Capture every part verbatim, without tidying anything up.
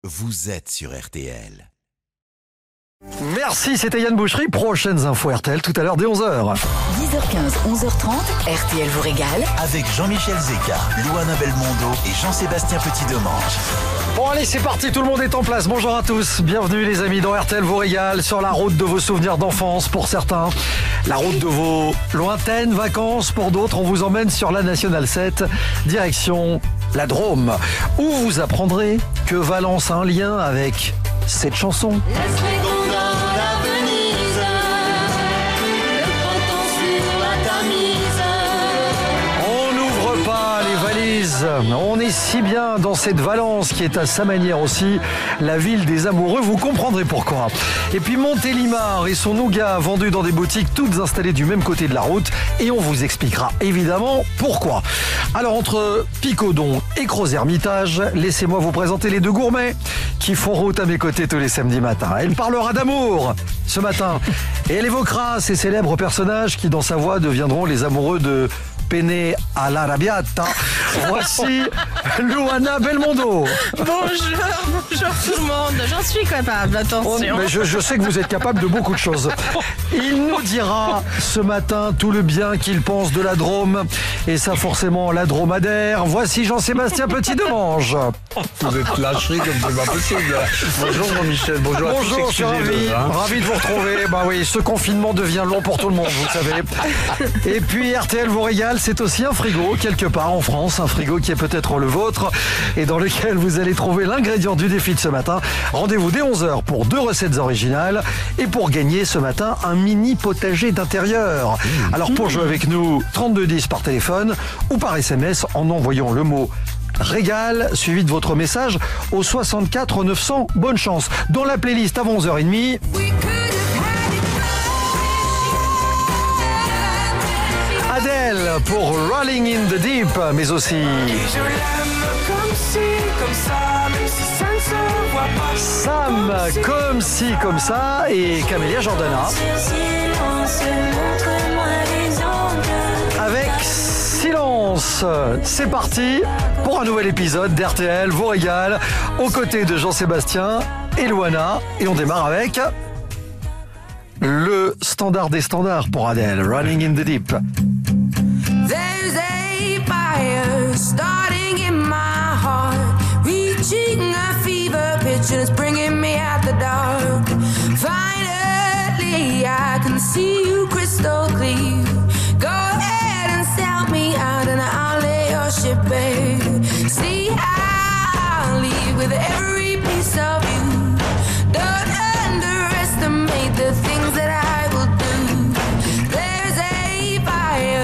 vous êtes sur R T L. Merci, c'était Yann Boucherie. Prochaines infos R T L tout à l'heure dès onze heures. dix heures quinze, onze heures trente, R T L vous régale. Avec Jean-Michel Zeka, Louana Belmondo et Jean-Sébastien Petit-Demange. Bon allez, c'est parti, tout le monde est en place. Bonjour à tous, bienvenue les amis dans R T L vous régale. Sur la route de vos souvenirs d'enfance pour certains, la route de vos lointaines vacances pour d'autres. On vous emmène sur la Nationale sept, direction la Drôme, où vous apprendrez que Valence a un lien avec cette chanson. On est si bien dans cette Valence qui est à sa manière aussi la ville des amoureux, vous comprendrez pourquoi. Et puis Montélimar et son nougat vendu dans des boutiques toutes installées du même côté de la route, et on vous expliquera évidemment pourquoi. Alors entre Picodon et Crozes-Hermitage, laissez-moi vous présenter les deux gourmets qui font route à mes côtés tous les samedis matins. Elle parlera d'amour ce matin et elle évoquera ces célèbres personnages qui dans sa voix deviendront les amoureux de Penne all'Arrabbiata. Voici Louana Belmondo. Bonjour, bonjour tout le monde. J'en suis capable, attention. Mais je, je sais que vous êtes capable de beaucoup de choses. Il nous dira ce matin tout le bien qu'il pense de la Drôme. Et ça forcément la dromadaire. Voici Jean-Sébastien Petit-Demange. Vous êtes lâcherie comme c'est pas possible. Bonjour Jean-Michel, bonjour à tous. Bonjour, je suis ravi, hein. ravi de vous retrouver. Bah oui, ce confinement devient long pour tout le monde, vous le savez. Et puis R T L vous régale. C'est aussi un frigo, quelque part en France, un frigo qui est peut-être le vôtre et dans lequel vous allez trouver l'ingrédient du défi de ce matin. Rendez-vous dès onze heures pour deux recettes originales et pour gagner ce matin un mini potager d'intérieur. Alors pour jouer avec nous, trente-deux dix par téléphone ou par S M S en envoyant le mot Régal, suivi de votre message au soixante-quatre neuf cents. Bonne chance. Dans la playlist avant onze heures trente. Adèle pour Rolling in the Deep, mais aussi Sam, comme si, comme ça, et Camélia Jordana avec Silence. C'est parti pour un nouvel épisode d'R T L vous régale, aux côtés de Jean-Sébastien et Louana, et on démarre avec le standard des standards pour Adèle, Running in the Deep. There's a fire starting in my heart, reaching a fever pitch and it's bringing me out the dark. Finally, I can see you crystal clear. Go ahead and sell me out and I'll lay your ship bare. See, I'll leave with every piece of you. Don't underestimate the things that I will do. There's a fire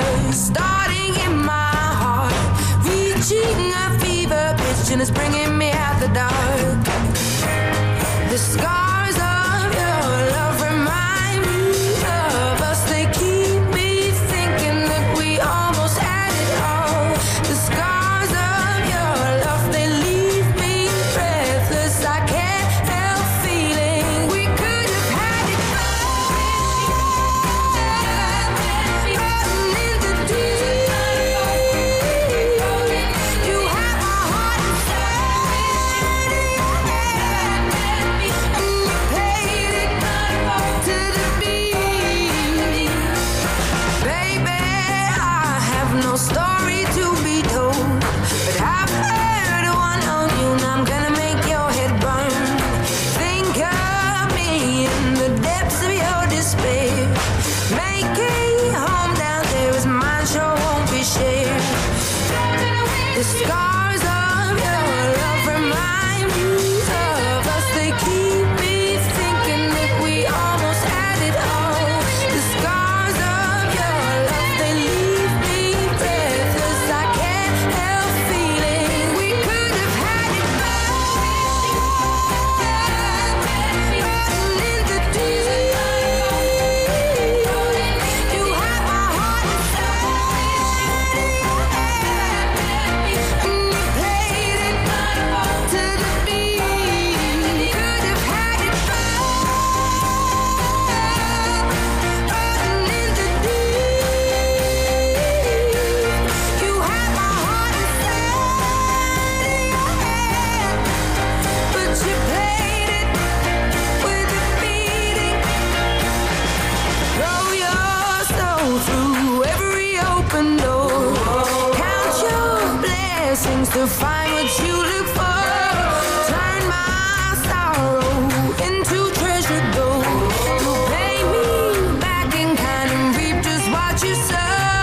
you'll find what you look for. Turn my sorrow into treasure gold. You'll pay me back in kind and reap just what you sow.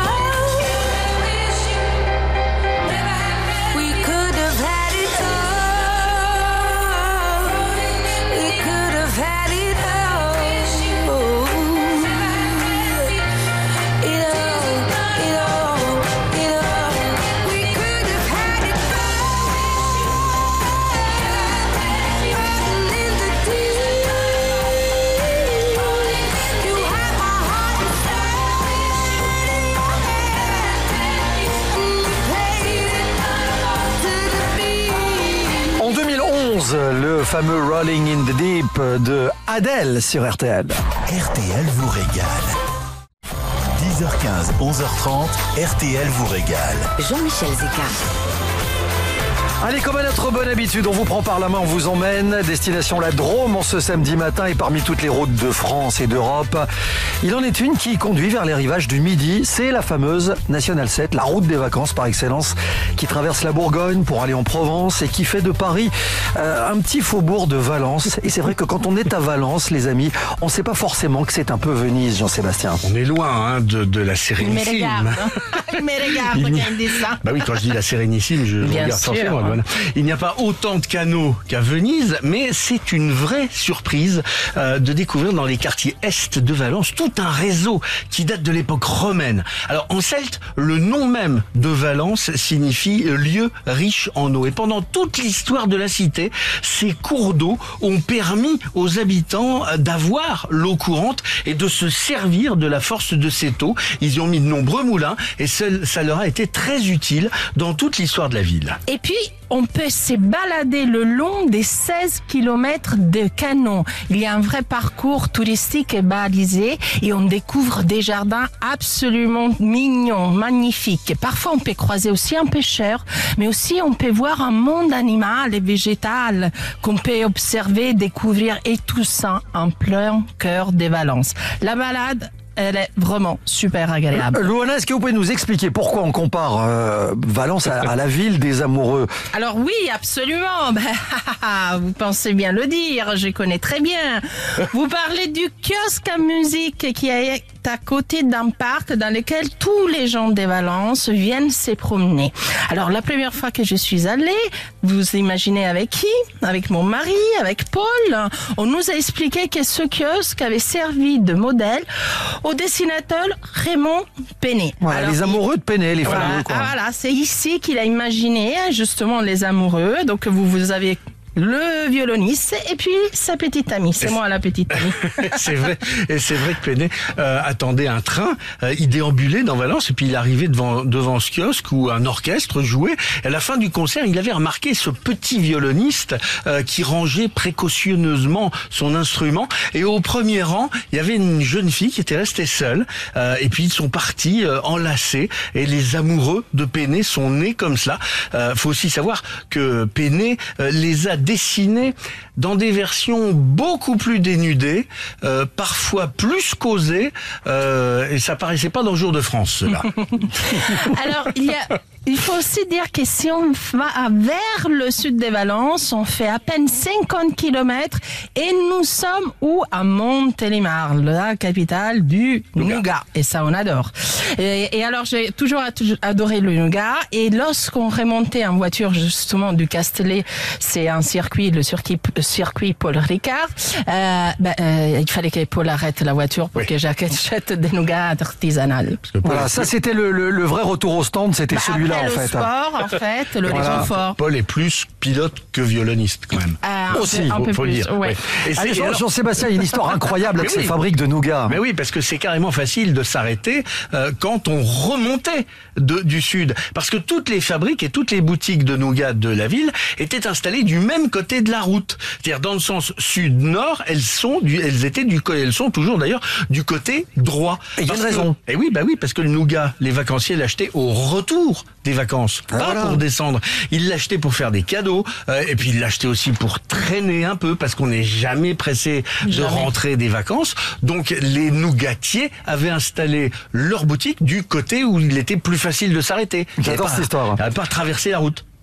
We could have had it all. We could have had it all. It all, it all, it all. We could have had it all. Out in the deep, you had my heart and soul. And you played it to the beat. En deux mille onze, le fameux Rolling in the Deep de Adele sur R T L. R T L vous régale. dix heures quinze, onze heures trente, R T L vous régale. Jean-Michel Zeka. Allez, comme à notre bonne habitude, on vous prend par la main, on vous emmène. Destination la Drôme en ce samedi matin et parmi toutes les routes de France et d'Europe, il en est une qui conduit vers les rivages du Midi. C'est la fameuse Nationale sept, la route des vacances par excellence, qui traverse la Bourgogne pour aller en Provence et qui fait de Paris euh, un petit faubourg de Valence. Et c'est vrai que quand on est à Valence, les amis, on ne sait pas forcément que c'est un peu Venise, Jean-Sébastien. On est loin hein, de, de la Il me Sérénissime. regarde. hein. Il me regarde Il quand n'y- il me dit ça. Bah oui, quand je dis la Sérénissime, je Bien regarde sûr. forcément. Voilà. Il n'y a pas autant de canaux qu'à Venise, mais c'est une vraie surprise euh, de découvrir dans les quartiers est de Valence tout un réseau qui date de l'époque romaine. Alors en celte, le nom même de Valence signifie lieu riche en eau. Et pendant toute l'histoire de la cité, ces cours d'eau ont permis aux habitants d'avoir l'eau courante et de se servir de la force de cette eau. Ils y ont mis de nombreux moulins et ça, ça leur a été très utile dans toute l'histoire de la ville. Et puis, on peut se balader le long des seize kilomètres de canaux. Il y a un vrai parcours touristique et balisé et on découvre des jardins absolument mignons, magnifiques. Parfois, on peut croiser aussi un pêcheur, mais aussi on peut voir un monde animal et végétal qu'on peut observer, découvrir et tout ça en plein cœur des Valences. La balade, elle est vraiment super agréable. Louana, est-ce que vous pouvez nous expliquer pourquoi on compare euh, Valence à, à la ville des amoureux? Alors oui, absolument. Ben, vous pensez bien le dire, je connais très bien. Vous parlez du kiosque à musique qui est à côté d'un parc dans lequel tous les gens de Valence viennent se promener. Alors la première fois que je suis allée, vous imaginez avec qui? Avec mon mari, avec Paul. On nous a expliqué que ce kiosque avait servi de modèle au dessinateur Raymond Penet. Voilà, Alors, les il- amoureux de Penet, les voilà, fameux, quoi. ah, voilà, c'est ici qu'il a imaginé justement les amoureux. Donc vous, vous avez le violoniste et puis sa petite amie. C'est moi la petite amie. C'est vrai, et c'est vrai que Penet euh, attendait un train, euh, il déambulait dans Valence et puis il arrivait devant devant ce kiosque où un orchestre jouait. Et à la fin du concert, il avait remarqué ce petit violoniste euh, qui rangeait précautionneusement son instrument. Et au premier rang, il y avait une jeune fille qui était restée seule. Euh, et puis ils sont partis euh, enlacés. Et les amoureux de Penet sont nés comme cela. Euh, faut aussi savoir que Penet euh, les a dessinés dans des versions beaucoup plus dénudées, euh, parfois plus causées, euh, et ça paraissait pas dans le Jour de France, cela. Alors il y a Il faut aussi dire que si on va vers le sud de Valence, on fait à peine cinquante kilomètres et nous sommes où? À Montélimar, la capitale du Nougat. nougat. Et ça, on adore. Et, et alors, j'ai toujours adoré le nougat. Et lorsqu'on remontait en voiture, justement, du Castellet, c'est un circuit, le circuit, circuit Paul Ricard, euh, ben, euh, il fallait que Paul arrête la voiture pour Oui. que j'achète des nougats artisanales. Voilà, ça c'était le, le, le vrai retour au stand, c'était Bah, celui-là après, en le fait. sport, en fait, le Voilà. réconfort. Paul est plus pilote que violoniste, quand même. Euh, un Aussi, peu, un faut- peu faut le plus, dire, ouais. ouais. Et c'est- Allez, et Jean- alors- Jean-Sébastien, il y a une histoire incroyable avec Mais ces oui. fabriques de nougat. Mais oui, parce que c'est carrément facile de s'arrêter euh, quand on remontait de, du sud. Parce que toutes les fabriques et toutes les boutiques de nougat de la ville étaient installées du même côté de la route. C'est-à-dire dans le sens sud-nord, elles sont du, elles étaient du, co- elles sont toujours d'ailleurs du côté droit. Et il y a une Parce que- raison. Et oui, bah oui, parce que le nougat, les vacanciers l'achetaient au retour des vacances, Ah, pas voilà. pour descendre. Ils l'achetaient pour faire des cadeaux, euh, et puis ils l'achetaient aussi pour traîner un peu, parce qu'on n'est jamais pressé de Jamais. rentrer des vacances. Donc les nougatiers avaient installé leur boutique du côté où il était plus facile de s'arrêter. Il y avait J'adore pas- cette histoire. il y avait pas à traverser la route.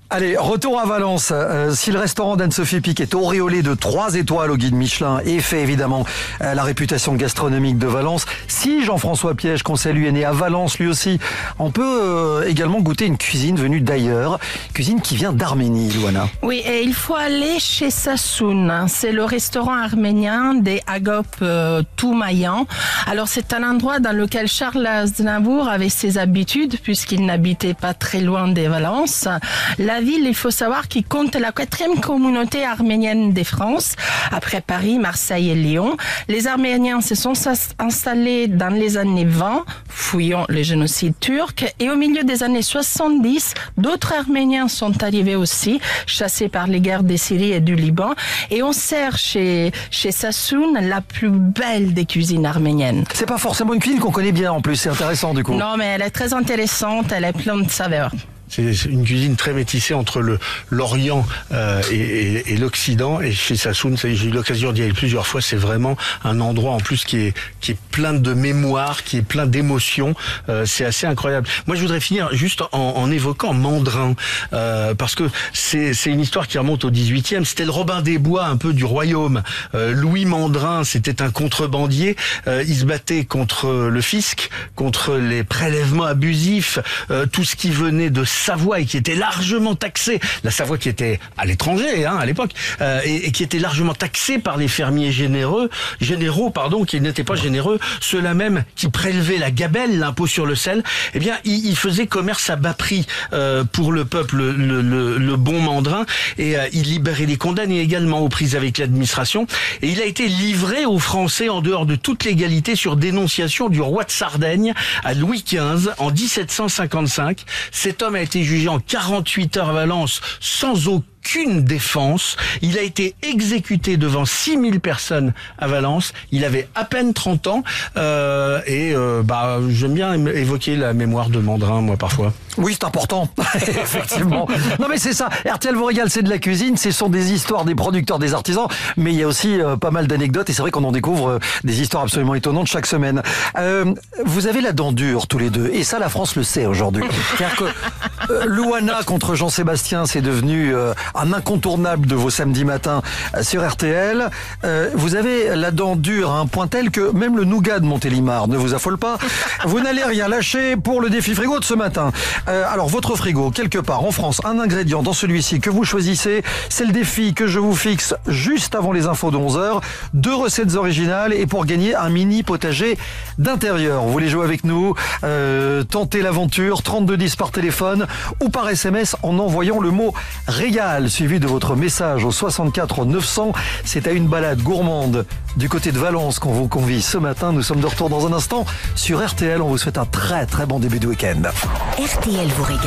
Allez, retour à Valence. Euh, si le restaurant d'Anne-Sophie Pic est auréolé de trois étoiles au guide Michelin et fait évidemment euh, la réputation gastronomique de Valence, si Jean-François Piège, qu'on salue, est né à Valence lui aussi, on peut euh, également goûter une cuisine venue d'ailleurs, cuisine qui vient d'Arménie, Louana. Oui, et il faut aller chez Sassoun. C'est le restaurant arménien des Agop euh, Toumayan. Alors c'est un endroit dans lequel Charles Aznavour avait ses habitudes puisqu'il n'habitait pas très loin de Valence. La ville, il faut savoir, qui compte la quatrième communauté arménienne de France, après Paris, Marseille et Lyon. Les Arméniens se sont installés dans les années vingt, fouillant le génocide turc, et au milieu des années soixante-dix, d'autres Arméniens sont arrivés aussi, chassés par les guerres de Syrie et du Liban, et on sert chez, chez Sassoun la plus belle des cuisines arméniennes. C'est pas forcément une cuisine qu'on connaît bien en plus, c'est intéressant du coup. Non, mais elle est très intéressante, elle est pleine de saveurs. C'est une cuisine très métissée entre le l'Orient euh, et, et, et l'Occident. Et chez Sassoun, j'ai eu l'occasion d'y aller plusieurs fois. C'est vraiment un endroit en plus qui est qui est plein de mémoire, qui est plein d'émotions. Euh, c'est assez incroyable. Moi, je voudrais finir juste en, en évoquant Mandrin, euh, parce que c'est c'est une histoire qui remonte au dix-huitième. C'était le Robin des Bois un peu du royaume. Euh, Louis Mandrin, c'était un contrebandier. Euh, il se battait contre le fisc, contre les prélèvements abusifs, euh, tout ce qui venait de Savoie et qui était largement taxée, la Savoie qui était à l'étranger hein, à l'époque, euh, et, et qui était largement taxée par les fermiers généreux, généraux pardon, qui n'étaient pas généreux, ceux-là même qui prélevaient la gabelle, l'impôt sur le sel. Eh bien, ils il faisaient commerce à bas prix euh, pour le peuple, le, le, le bon Mandrin, et euh, il libérait les condamnés également aux prises avec l'administration. Et il a été livré aux Français en dehors de toute légalité sur dénonciation du roi de Sardaigne à Louis quinze en dix-sept cent cinquante-cinq. Cet homme a été jugé en quarante-huit heures à Valence sans aucune défense. Il a été exécuté devant six mille personnes à Valence. Il avait à peine trente ans euh, et euh, bah j'aime bien évoquer la mémoire de Mandrin moi parfois. Oui, c'est important, effectivement. Non mais c'est ça, R T L vous régale, c'est de la cuisine, ce sont des histoires des producteurs, des artisans, mais il y a aussi euh, pas mal d'anecdotes et c'est vrai qu'on en découvre euh, des histoires absolument étonnantes chaque semaine. Euh, vous avez la dent dure tous les deux et ça la France le sait aujourd'hui. C'est-à-dire que euh, Louana contre Jean-Sébastien, c'est devenu euh, un incontournable de vos samedis matins euh, sur R T L. Euh, vous avez la dent dure à un point tel que même le nougat de Montélimar ne vous affole pas. Vous n'allez rien lâcher pour le défi frigo de ce matin. Euh, alors, votre frigo, quelque part en France, un ingrédient dans celui-ci que vous choisissez, c'est le défi que je vous fixe juste avant les infos de onze heures. Deux recettes originales et pour gagner un mini potager d'intérieur. Vous voulez jouer avec nous, euh, tenter l'aventure, trente-deux dix par téléphone ou par S M S en envoyant le mot « Régal » suivi de votre message au soixante-quatre neuf cents. C'est à une balade gourmande du côté de Valence qu'on vous convie ce matin. Nous sommes de retour dans un instant sur R T L. On vous souhaite un très très bon début de week-end. R T L vous régale.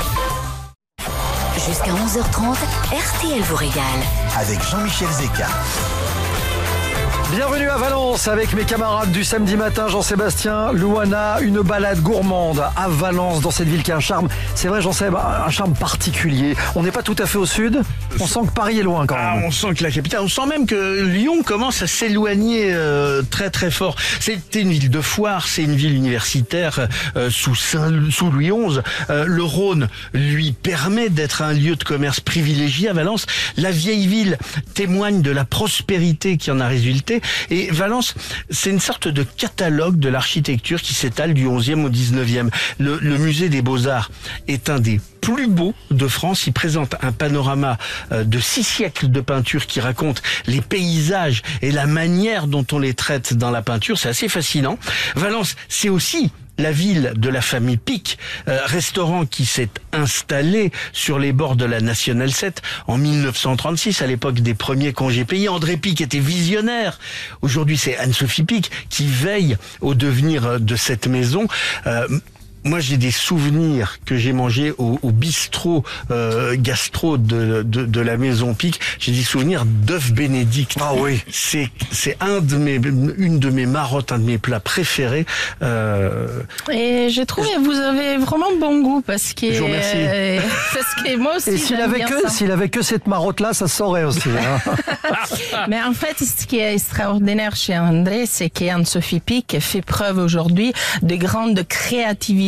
Jusqu'à onze heures trente, R T L vous régale. Avec Jean-Michel Zeka. Bienvenue à Valence avec mes camarades du samedi matin, Jean-Sébastien, Louana, une balade gourmande à Valence dans cette ville qui a un charme, c'est vrai Jean-Sébastien, un charme particulier. On n'est pas tout à fait au sud, on sent que Paris est loin quand même. Ah, on sent que la capitale, on sent même que Lyon commence à s'éloigner euh, très très fort. C'était une ville de foire, c'est une ville universitaire euh, sous, Saint, sous Louis onze. Euh, le Rhône lui permet d'être un lieu de commerce privilégié à Valence. La vieille ville témoigne de la prospérité qui en a résulté. Et Valence, c'est une sorte de catalogue de l'architecture qui s'étale du onzième au dix-neuvième. Le, le musée des Beaux-Arts est un des plus beaux de France. Il présente un panorama de six siècles de peinture qui raconte les paysages et la manière dont on les traite dans la peinture. C'est assez fascinant. Valence, c'est aussi la ville de la famille Pic, euh, restaurant qui s'est installé sur les bords de la Nationale sept en mille neuf cent trente-six, à l'époque des premiers congés payés. André Pic était visionnaire. Aujourd'hui, c'est Anne-Sophie Pic qui veille au devenir de cette maison. Euh, Moi, j'ai des souvenirs que j'ai mangés au, au bistrot euh, gastro de, de, de la maison Pic. J'ai des souvenirs d'œufs bénédicts. Ah oui. C'est c'est un de mes une de mes marottes, un de mes plats préférés. Euh... Et j'ai trouvé que vous avez vraiment bon goût parce que Je vous remercie. euh, parce que moi aussi. Et s'il j'aime avait bien que ça. s'il avait que cette marotte là, ça se saurait aussi. Hein. Mais en fait, ce qui est extraordinaire chez André, c'est qu'Anne-Sophie Pic fait preuve aujourd'hui de grande créativité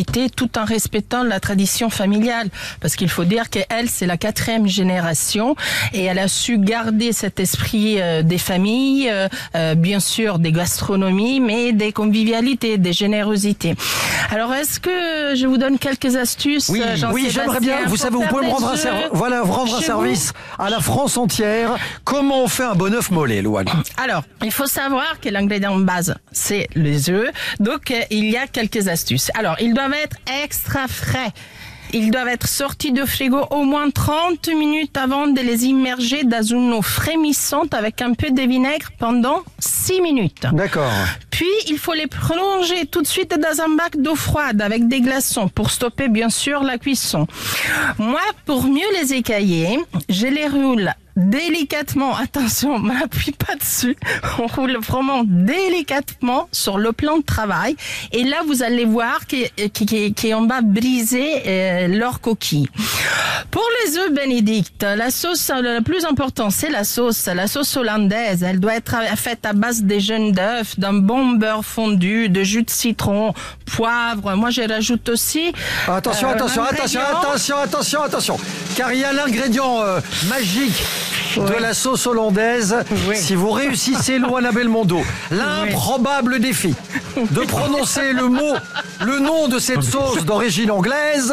convivialité tout en respectant la tradition familiale. Parce qu'il faut dire qu'elle, c'est la quatrième génération et elle a su garder cet esprit euh, des familles, euh, euh, bien sûr des gastronomies, mais des convivialités, des générosités. Alors, est-ce que je vous donne quelques astuces? Oui, Jean-Sébastien, oui, j'aimerais bien. Vous savez, vous pour pouvez me faire rendre un, des ser- jeux voilà, rendre un chez service à la France entière. Comment on fait un bon œuf mollet, Louane? Alors, il faut savoir que l'ingrédient de base, c'est les œufs. Donc, euh, il y a quelques astuces. Alors, ils doivent être extra frais. Ils doivent être sortis de frigo au moins trente minutes avant de les immerger dans une eau frémissante avec un peu de vinaigre pendant six minutes. D'accord. Puis, il faut les plonger tout de suite dans un bac d'eau froide avec des glaçons pour stopper bien sûr la cuisson. Moi, pour mieux les écailler, je les roule délicatement, attention, on m'appuie pas dessus, on roule vraiment délicatement sur le plan de travail et là vous allez voir qu'on va briser euh, leur coquille. Pour les œufs Bénédicte, la sauce la plus importante c'est la sauce, la sauce hollandaise, elle doit être faite à base des jaunes d'œufs, d'un bon beurre fondu, de jus de citron, poivre, moi je rajoute aussi... Attention, euh, attention, attention, attention, attention, attention, car il y a l'ingrédient euh, magique de Oui. la sauce hollandaise. Oui. Si vous réussissez, Louane Belmondo, l'improbable défi de prononcer le mot, le nom de cette sauce d'origine anglaise,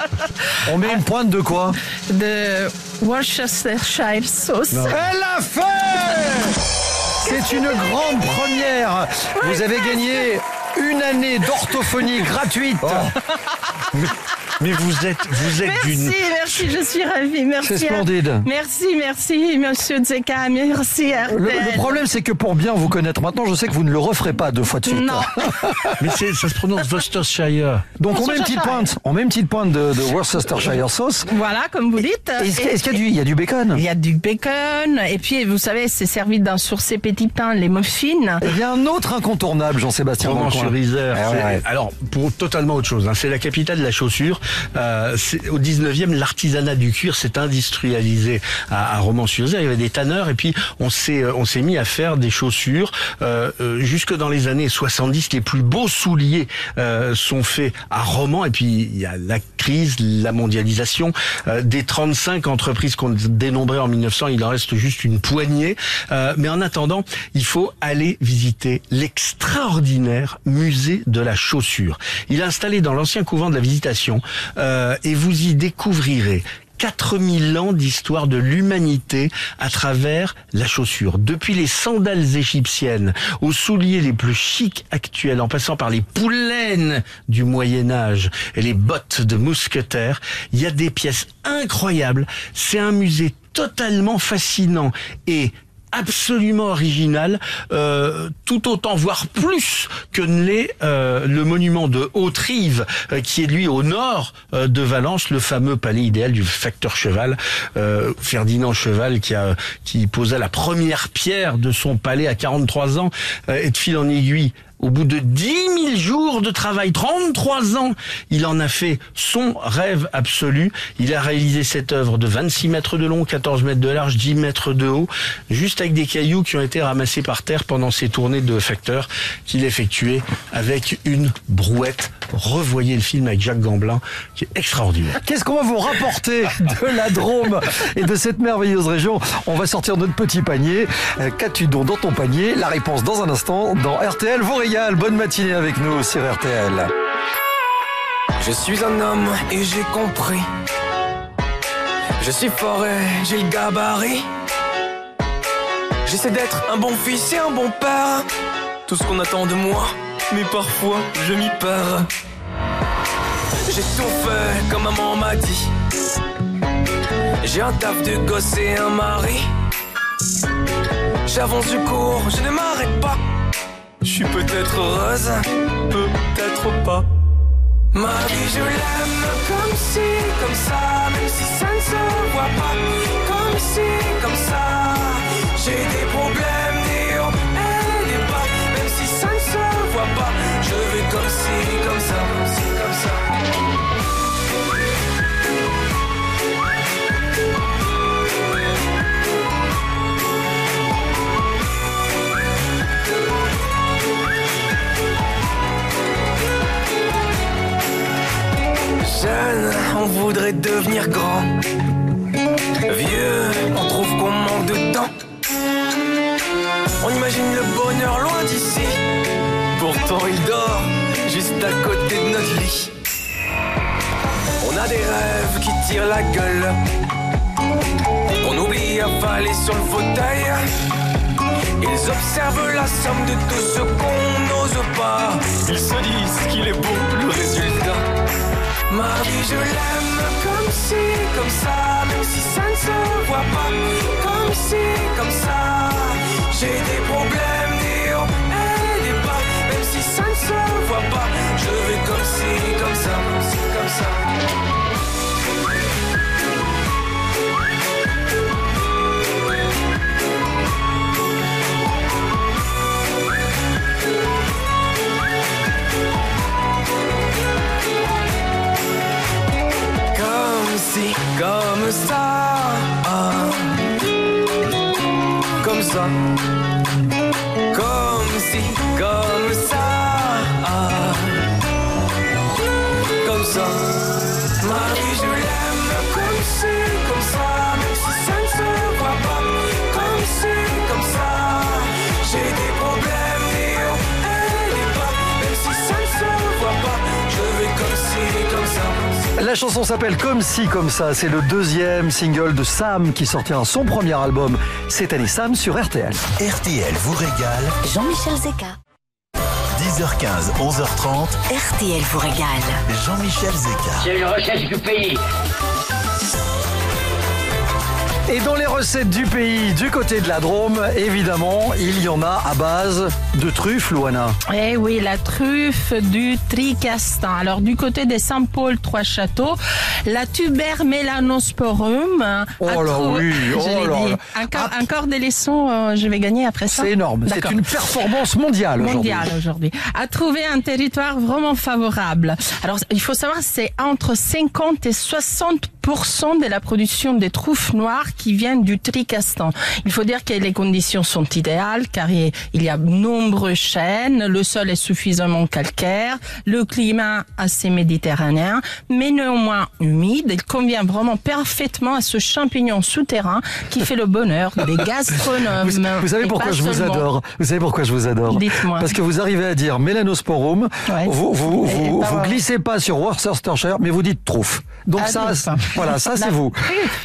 on met une pointe de quoi? de Worcestershire sauce. Elle l'a fait! C'est une grande première. Vous avez gagné une année d'orthophonie gratuite. Mais, mais vous êtes, vous êtes d'une... Merci, merci, je suis ravie. Merci. C'est splendide. Merci, merci, monsieur Zeka. Merci, R T L. Le, le problème, c'est que pour bien vous connaître maintenant, je sais que vous ne le referez pas deux fois de suite. Non. Mais c'est, ça se prononce Worcestershire. Donc on met une petite pointe, on met une petite pointe de, de Worcestershire sauce. Voilà, comme vous dites. Est-ce, qu'il- Et- est-ce qu'il y a du, il y a du bacon? Il y a du bacon. Et puis, vous savez, c'est servi dans, sur ces petits pains, les muffins. Il y a un autre incontournable, Jean-Sébastien. dans le coin. Romans-sur-Isère. Ah ouais, c'est- ouais. Alors, pour totalement autre chose, hein, c'est la capitale de la chaussure. Euh, c'est, au dix-neuvième, l'artisanat du cuir s'est industrialisé à, à Romans-sur-Isère. Il y avait des tanneurs et puis on s'est, on s'est mis à faire des chaussures. Euh, euh, jusque dans les années soixante-dix, les plus beaux souliers euh, sont faits à Romans. Et puis, il y a la crise, la mondialisation. Euh, des trente-cinq entreprises qu'on dénombrait en mille neuf cents, il en reste juste une poignée. Euh, mais en attendant, il faut aller visiter l'extraordinaire musée de la chaussure. Il est installé dans l'ancien couvent de la Visitation euh, et vous y découvrirez quatre mille ans d'histoire de l'humanité à travers la chaussure. Depuis les sandales égyptiennes aux souliers les plus chics actuels, en passant par les poulaines du Moyen-Âge et les bottes de mousquetaires, il y a des pièces incroyables. C'est un musée totalement fascinant et absolument original, euh, tout autant, voire plus que ne l'est euh, le monument de Haute-Rive, euh, qui est lui au nord euh, de Valence, le fameux palais idéal du facteur Cheval, euh, Ferdinand Cheval, qui a qui posa la première pierre de son palais à quarante-trois ans, euh, et de fil en aiguille. Au bout de dix mille jours de travail, trente-trois ans, il en a fait son rêve absolu. Il a réalisé cette œuvre de vingt-six mètres de long, quatorze mètres de large, dix mètres de haut, juste avec des cailloux qui ont été ramassés par terre pendant ses tournées de facteur qu'il effectuait avec une brouette. Revoyez le film avec Jacques Gamblin, qui est extraordinaire. Qu'est-ce qu'on va vous rapporter de la Drôme et de cette merveilleuse région? On va sortir notre petit panier. Euh, Qu'as-tu donc dans ton panier? La réponse dans un instant dans R T L vous régale. Bonne matinée avec nous sur R T L. Je suis un homme et j'ai compris. Je suis fort et j'ai le gabarit. J'essaie d'être un bon fils et un bon père. Tout ce qu'on attend de moi, mais parfois je m'y perds. J'ai tout fait comme maman m'a dit. J'ai un taf de gosse et un mari. J'avance du cours, je ne m'arrête pas. Je suis peut-être heureuse, peut-être pas. Ma vie je l'aime comme si, comme ça, même si ça ne se voit pas. Comme si, comme ça, j'ai des problèmes, des hauts et des bas. Même si ça ne se voit pas, je vais comme si, comme ça, comme si, comme ça. on voudrait devenir grand. Vieux, on trouve qu'on manque de temps. On imagine le bonheur loin d'ici. Pourtant il dort juste à côté de notre lit. On a des rêves qui tirent la gueule, qu'on oublie avaler sur le fauteuil. Ils observent la somme de tout ce qu'on n'ose pas. Ils se disent qu'il est beau le résultat. Ma vie je l'aime comme si, comme ça, même si ça ne se voit pas. Comme si, comme ça, j'ai des problèmes, des hauts et des bas. Même si ça ne se voit pas, je vais comme si, comme ça, comme ça. Comme ça, ah. Comme ça, comme si, comme ça, ah. Comme ça, ma vie je l'aime comme si, comme ça, même si ça ne se voit pas. Comme si, comme ça, j'ai des problèmes, des hauts et des bas. Même si ça ne se voit pas, je vais comme si, comme ça. La chanson s'appelle Comme si, comme ça. C'est le deuxième single de Sam qui sortira son premier album cette année. Sam sur R T L. R T L vous régale. Jean-Michel Zeka. dix heures quinze, onze heures trente. R T L vous régale. Jean-Michel Zeka. C'est une recette du pays. Et dans les recettes du pays, du côté de la Drôme, évidemment, il y en a à base de truffes, Louana. Eh oui, la truffe du Tricastin. Alors, du côté des Saint-Paul-Trois-Châteaux, la tuber melanosporum. Oh là oui, oh là là. Encore, encore des leçons, euh, je vais gagner après ça. C'est énorme, c'est une performance mondiale aujourd'hui. Mondiale aujourd'hui. A trouvé un territoire vraiment favorable. Alors, il faut savoir, c'est entre cinquante et soixante pour cent de la production des truffes noires qui viennent du Tricastin. Il faut dire que les conditions sont idéales car il y a nombreux chênes, le sol est suffisamment calcaire, le climat assez méditerranéen, mais néanmoins humide. Il convient vraiment parfaitement à ce champignon souterrain qui fait le bonheur des gastronomes. Vous, vous savez pourquoi je vous seulement. adore Vous savez pourquoi je vous adore Dites-moi. Parce que vous arrivez à dire melanosporum, Ouais. vous vous, Et vous, pas vous vrai. glissez pas sur Worcestershire, mais vous dites truffe. Donc Ah, ça, truffe. c'est- voilà, ça c'est vous.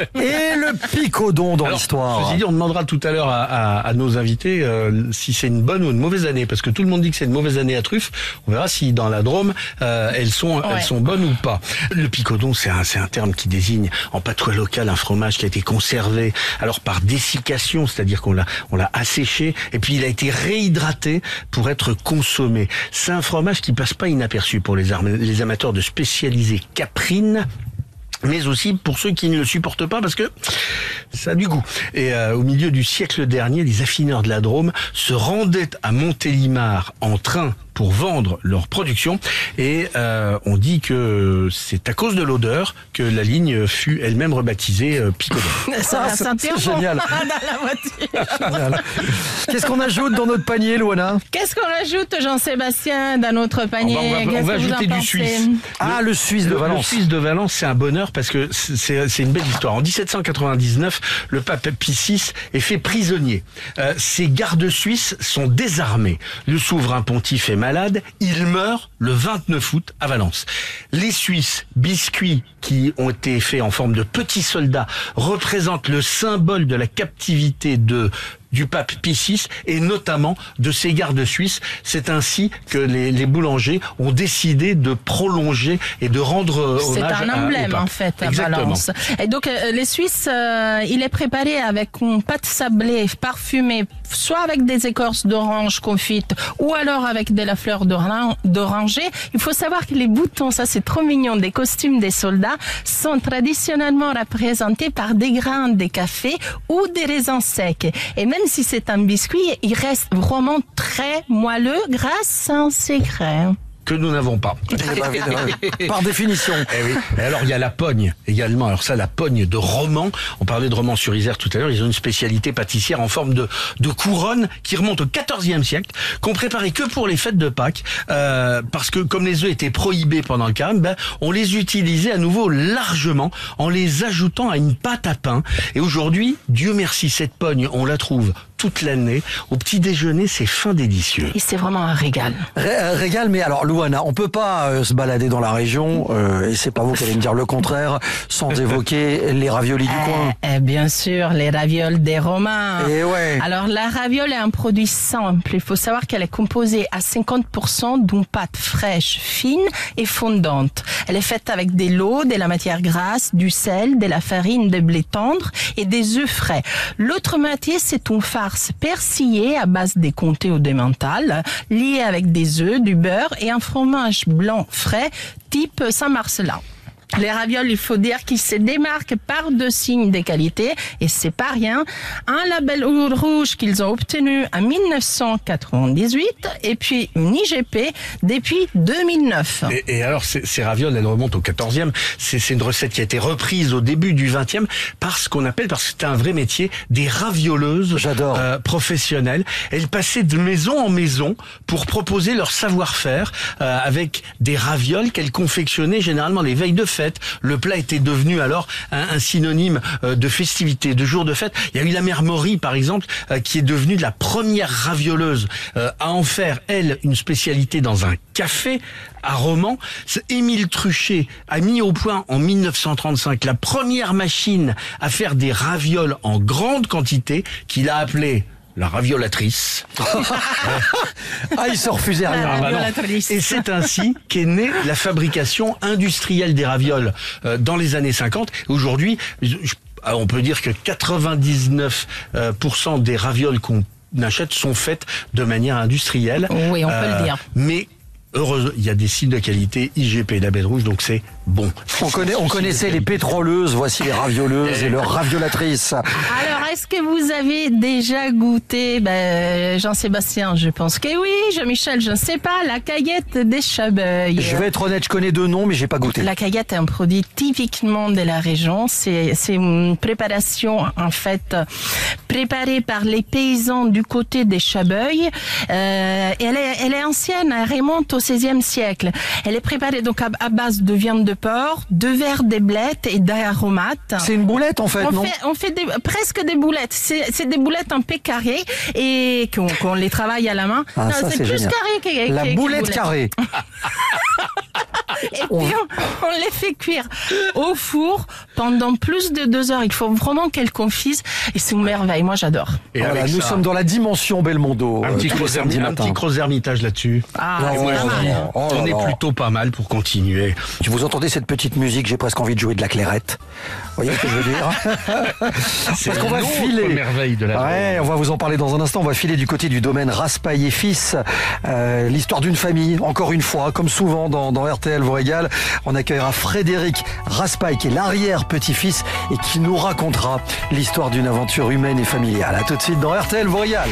Et le picodon dans Alors, l'histoire. ceci dit, on demandera tout à l'heure à, à, à nos invités euh, si c'est une bonne ou une mauvaise année, parce que tout le monde dit que c'est une mauvaise année à truffes. On verra si dans la Drôme euh, elles sont Ouais. elles sont bonnes ou pas. Le picodon, c'est un c'est un terme qui désigne en patois local un fromage qui a été conservé alors par dessiccation, c'est-à-dire qu'on l'a on l'a asséché et puis il a été réhydraté pour être consommé. C'est un fromage qui passe pas inaperçu pour les, armes, les amateurs de spécialisés caprines, mais aussi pour ceux qui ne le supportent pas parce que ça a du goût. Et euh, au milieu du siècle dernier, les affineurs de la Drôme se rendaient à Montélimar en train pour vendre leur production et euh, on dit que c'est à cause de l'odeur que la ligne fut elle-même rebaptisée euh, Picodon. Ça va c'est- sentir c'est bon génial. dans la voiture. Génial. Qu'est-ce qu'on ajoute dans notre panier, Louana? Qu'est-ce qu'on rajoute, Jean-Sébastien, dans notre panier? On va, on va- Qu'est-ce on va que vous en ajouter du pensez? Suisse. Ah, le Suisse de Le- Valence. Le Suisse de Valence, c'est un bonheur parce que c'est c'est une belle histoire. En dix-sept cent quatre-vingt-dix-neuf, le pape Pie six est fait prisonnier. Euh, ses gardes suisses sont désarmés. Le souverain pontife est malade. Il meurt le vingt-neuf août à Valence. Les Suisses, biscuits qui ont été faits en forme de petits soldats, représentent le symbole de la captivité de du pape Pie six et notamment de ses gardes suisses. C'est ainsi que les, les boulangers ont décidé de prolonger et de rendre C'est hommage un à- au emblème pape. en fait à Exactement. Valence. Et donc euh, les Suisses, euh, il est préparé avec une pâte sablée parfumée, soit avec des écorces d'orange confites ou alors avec de la fleur d'oran- d'oranger. Il faut savoir que les boutons, ça c'est trop mignon, des costumes des soldats sont traditionnellement représentés par des grains de café ou des raisins secs. Et même si c'est un biscuit, il reste vraiment très moelleux grâce à un secret. que nous n'avons pas. Eh ben, euh, par définition. Eh oui. Et alors il y a la Pogne également. Alors ça, la Pogne de Romans. On parlait de Romans-sur-Isère tout à l'heure. Ils ont une spécialité pâtissière en forme de, de couronne qui remonte au quatorzième siècle, qu'on préparait que pour les fêtes de Pâques, euh, parce que comme les œufs étaient prohibés pendant le carême, ben, on les utilisait à nouveau largement en les ajoutant à une pâte à pain. Et aujourd'hui, Dieu merci, cette Pogne, on la trouve toute l'année. Au petit déjeuner, c'est fin délicieux. Et c'est vraiment un régal. Ré- régal, mais alors Louana, on peut pas euh, se balader dans la région, euh, et c'est pas vous qui allez me dire le contraire, sans évoquer les raviolis du coin. Eh, eh, bien sûr, les ravioles des Romains. Et ouais. Alors, la raviole est un produit simple. Il faut savoir qu'elle est composée à cinquante pour cent d'une pâte fraîche, fine et fondante. Elle est faite avec des lots, de la matière grasse, du sel, de la farine, de blé tendre et des œufs frais. L'autre moitié, c'est une farce persillée à base des comtés ou des mentales, liée avec des œufs, du beurre et un fromage blanc frais type Saint-Marcelin. Les ravioles, il faut dire qu'ils se démarquent par deux signes de qualité, et c'est pas rien. Un label rouge qu'ils ont obtenu en dix-neuf cent quatre-vingt-dix-huit, et puis une I G P depuis deux mille neuf. Et, et alors, ces, ces ravioles, elles remontent au quatorzième. C'est, c'est une recette qui a été reprise au début du vingtième par ce qu'on appelle, parce que c'était un vrai métier, des ravioleuses. J'adore. Euh, professionnelles. Elles passaient de maison en maison pour proposer leur savoir-faire euh, avec des ravioles qu'elles confectionnaient généralement les veilles de fête. Le plat était devenu alors un, un synonyme euh, de festivité, de jour de fête. Il y a eu la mère Maury, par exemple, euh, qui est devenue la première ravioleuse euh, à en faire, elle, une spécialité dans un café à Romans. Émile Truchet a mis au point en dix-neuf cent trente-cinq la première machine à faire des ravioles en grande quantité, qu'il a appelée la raviolatrice. Ah, il se refusait rien. La Ah bah non. raviolatrice. Et c'est ainsi qu'est née la fabrication industrielle des ravioles euh, dans les années cinquante. Aujourd'hui, je- on peut dire que quatre-vingt-dix-neuf pour cent des ravioles qu'on achète sont faites de manière industrielle. Oui, on peut le dire. Mais heureusement, il y a des signes de qualité I G P, label rouge, donc c'est bon. On, connaît, on connaissait les pétroleuses, voici les ravioleuses et leurs raviolatrices. Alors, est-ce que vous avez déjà goûté, ben, Jean-Sébastien, je pense que oui, Jean-Michel, je ne sais pas, la caillette des Chabeuils. Je vais être honnête, je connais deux noms, mais j'ai pas goûté. La caillette est un produit typiquement de la région. C'est, c'est une préparation, en fait, préparée par les paysans du côté des Chabeuils. Euh, elle est, elle est ancienne, elle remonte au seizième siècle. Elle est préparée donc à, à base de viande de porc, de verre des blettes et d'aromates. C'est une boulette en fait, On non? fait, on fait des, presque des boulettes. C'est, c'est des boulettes en peu carrées et qu'on, qu'on les travaille à la main. Ah, Non, ça, c'est, c'est plus génial. carré que, La que- que boulette carrée. Et puis on, on les fait cuire au four pendant plus de deux heures. Il faut vraiment qu'elles confisent et c'est une merveille. Moi, j'adore. Et Voilà, avec nous ça, sommes dans la dimension Belmondo. un euh, petit tous les gros samedis un matins. petit gros ermitage là-dessus. Ah, Non, Et c'est moi, pas je mal. dis, Oh là on est là. plutôt pas mal pour continuer. Si vous entendez cette petite musique, j'ai presque envie de jouer de la clairette. Vous voyez ce que je veux dire? C'est Parce qu'on va l'autre filer. merveille de la Ouais, on va vous en parler dans un instant. On va filer du côté du domaine Raspail et Fils. Euh, l'histoire d'une famille, encore une fois, comme souvent dans, dans R T L vous régale. On accueillera Frédéric Raspail, qui est l'arrière-petit-fils et qui nous racontera l'histoire d'une aventure humaine et familiale. À tout de suite dans R T L vous régale.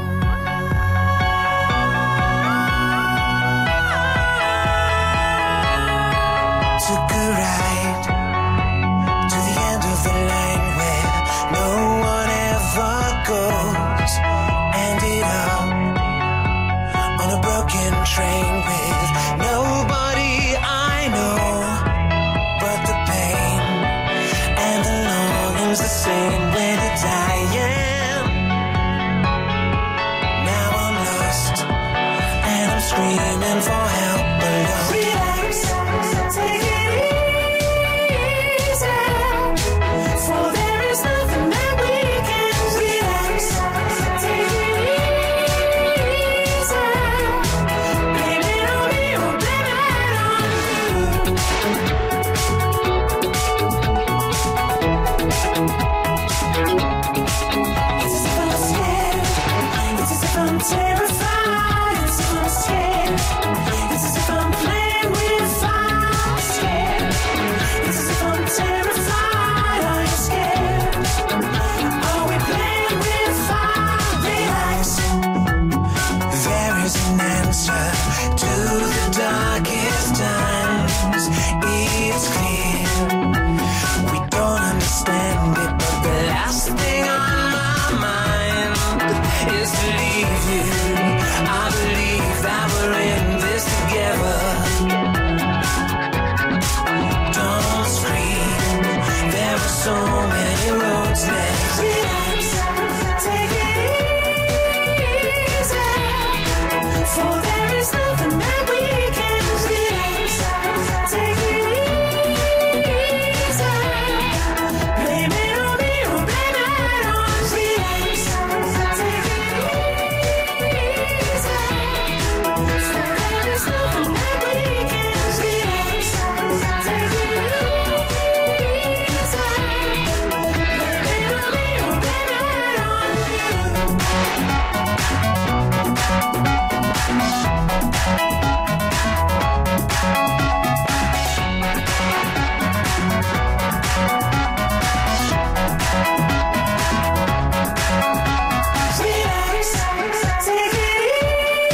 Took a ride to the end of the line where no one ever goes. Ended up on a broken train with nobody I know, but the pain and the longing's the same when you're dying. Now I'm lost and I'm screaming for help alone. Relax, take it easy, for there is nothing that we can relax. Take it easy, blame it on me or blame it on you. It's as if I'm scared, it's as if I'm terrified, it's as if I'm scared, it's as if I'm playing with fire, scared, it's as if I'm terrified, are you scared? Are we playing with fire? Relax, there is an answer to the dark. misbelieve you. I believe that we're in this together. Don't scream, there are so many roads left. Relax, take it easy, for there is nothing that we can relax, take it easy, blame it on me or blame it on relax, take it easy, for there is nothing that we can relax, take it easy, blame it on me or blame it on relax, take it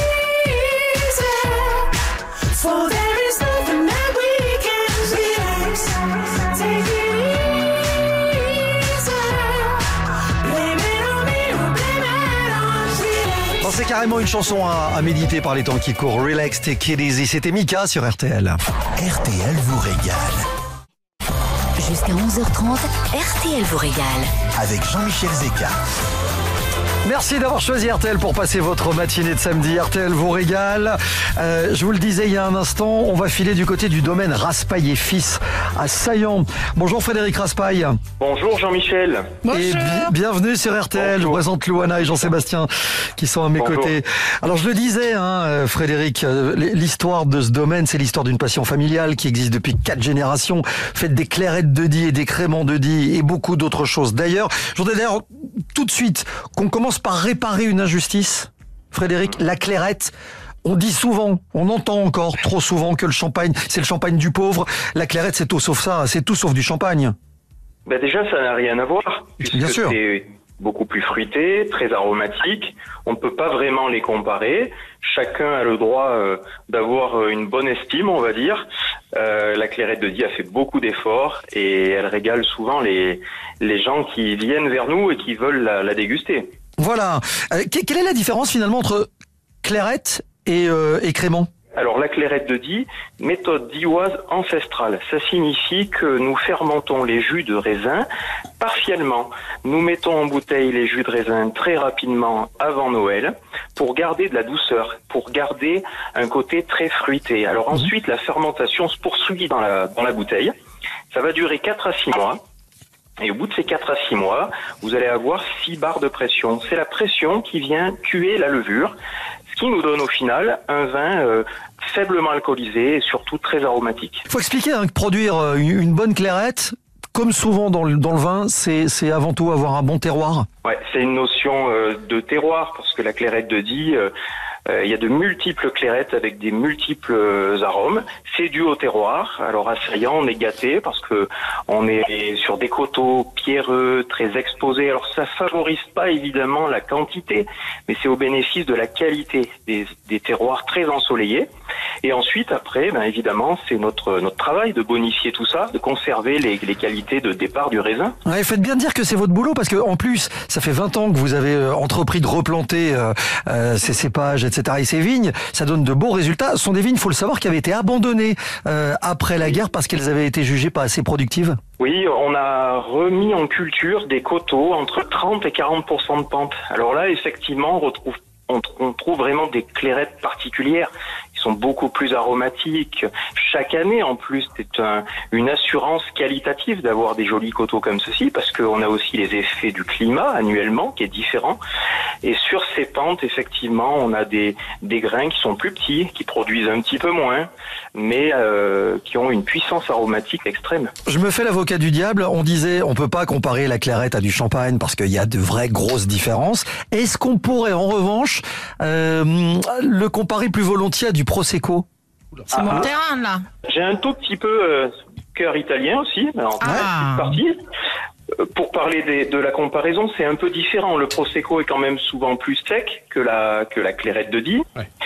easy, for there is nothing that we can relax, take it easy, blame it on me or blame it on relax. Bon, c'est carrément une chanson à, à méditer par les temps qui courent. Relax, take it easy. C'était Mika sur R T L. R T L vous régale. Jusqu'à onze heures trente, R T L vous régale. Avec Jean-Michel Zeka. Merci d'avoir choisi R T L pour passer votre matinée de samedi. R T L vous régale. Euh, je vous le disais il y a un instant, on va filer du côté du domaine Raspail et Fils à Saillant. Bonjour Frédéric Raspail. Bonjour Jean-Michel. Et bi- bienvenue sur R T L. Bonjour. Je présente Louana et Jean-Sébastien qui sont à mes Bonjour. côtés. Alors je le disais, hein, euh, Frédéric, euh, l'histoire de ce domaine, c'est l'histoire d'une passion familiale qui existe depuis quatre générations. Faites des clairettes de Die et des créments de Die et beaucoup d'autres choses. D'ailleurs, je voudrais d'ailleurs tout de suite qu'on commence par réparer une injustice. Frédéric, la clairette. On dit souvent, on entend encore trop souvent que le champagne, c'est le champagne du pauvre. La clairette, c'est tout sauf ça, c'est tout sauf du champagne. Ben déjà, ça n'a rien à voir, puisque Bien sûr. c'est beaucoup plus fruité, très aromatique. On ne peut pas vraiment les comparer. Chacun a le droit euh, d'avoir euh, une bonne estime, on va dire. Euh, la clairette de Die a fait beaucoup d'efforts et elle régale souvent les, les gens qui viennent vers nous et qui veulent la, la déguster. Voilà. Euh, que- quelle est la différence finalement entre clairette et, euh, et crément ? Alors la clairette de Die, méthode dioise ancestrale. Ça signifie que nous fermentons les jus de raisin partiellement. Nous mettons en bouteille les jus de raisin très rapidement avant Noël pour garder de la douceur, pour garder un côté très fruité. Alors ensuite, la fermentation se poursuit dans la, dans la bouteille. Ça va durer quatre à six mois. Et au bout de ces quatre à six mois, vous allez avoir six barres de pression. C'est la pression qui vient tuer la levure, ce qui nous donne au final un vin euh, faiblement alcoolisé et surtout très aromatique. Il faut expliquer hein, que produire euh, une une bonne clairette, comme souvent dans le, dans le vin, c'est c'est avant tout avoir un bon terroir. Ouais, c'est une notion euh, de terroir parce que la clairette de Die, euh, euh, il y a de multiples clairettes avec des multiples euh, arômes. C'est dû au terroir. Alors à Saillant, on est gâté parce que on est sur des coteaux pierreux, très exposés. Alors ça favorise pas évidemment la quantité, mais c'est au bénéfice de la qualité des, des terroirs très ensoleillés. Et ensuite, après, ben évidemment, c'est notre notre travail de bonifier tout ça, de conserver les, les qualités de départ du raisin. Ouais, faites bien de dire que c'est votre boulot parce que en plus, ça fait vingt ans que vous avez euh, entrepris de replanter euh, euh, ces cépages, et cetera et ces vignes. Ça donne de beaux résultats. Ce sont des vignes, faut le savoir, qui avaient été abandonnées euh, après la guerre parce qu'elles avaient été jugées pas assez productives. Oui, on a remis en culture des coteaux entre trente et quarante pour cent de pente. Alors là, effectivement, on retrouve on, on trouve vraiment des clairettes particulières. Ils sont beaucoup plus aromatiques. Chaque année, en plus, c'est un, une assurance qualitative d'avoir des jolis coteaux comme ceci, parce qu'on a aussi les effets du climat annuellement, qui est différent. Et sur ces pentes, effectivement, on a des, des grains qui sont plus petits, qui produisent un petit peu moins, mais euh, qui ont une puissance aromatique extrême. Je me fais l'avocat du diable. On disait, on peut pas comparer la clairette à du champagne parce qu'il y a de vraies grosses différences. Est-ce qu'on pourrait, en revanche, euh, le comparer plus volontiers à du prosecco? C'est Ah, mon ah. terrain, là. J'ai un tout petit peu euh, cœur italien aussi, en Ah. petite partie. Euh, Pour parler des- de la comparaison, c'est un peu différent. Le prosecco est quand même souvent plus sec que la que la clairette de Die. Ouais.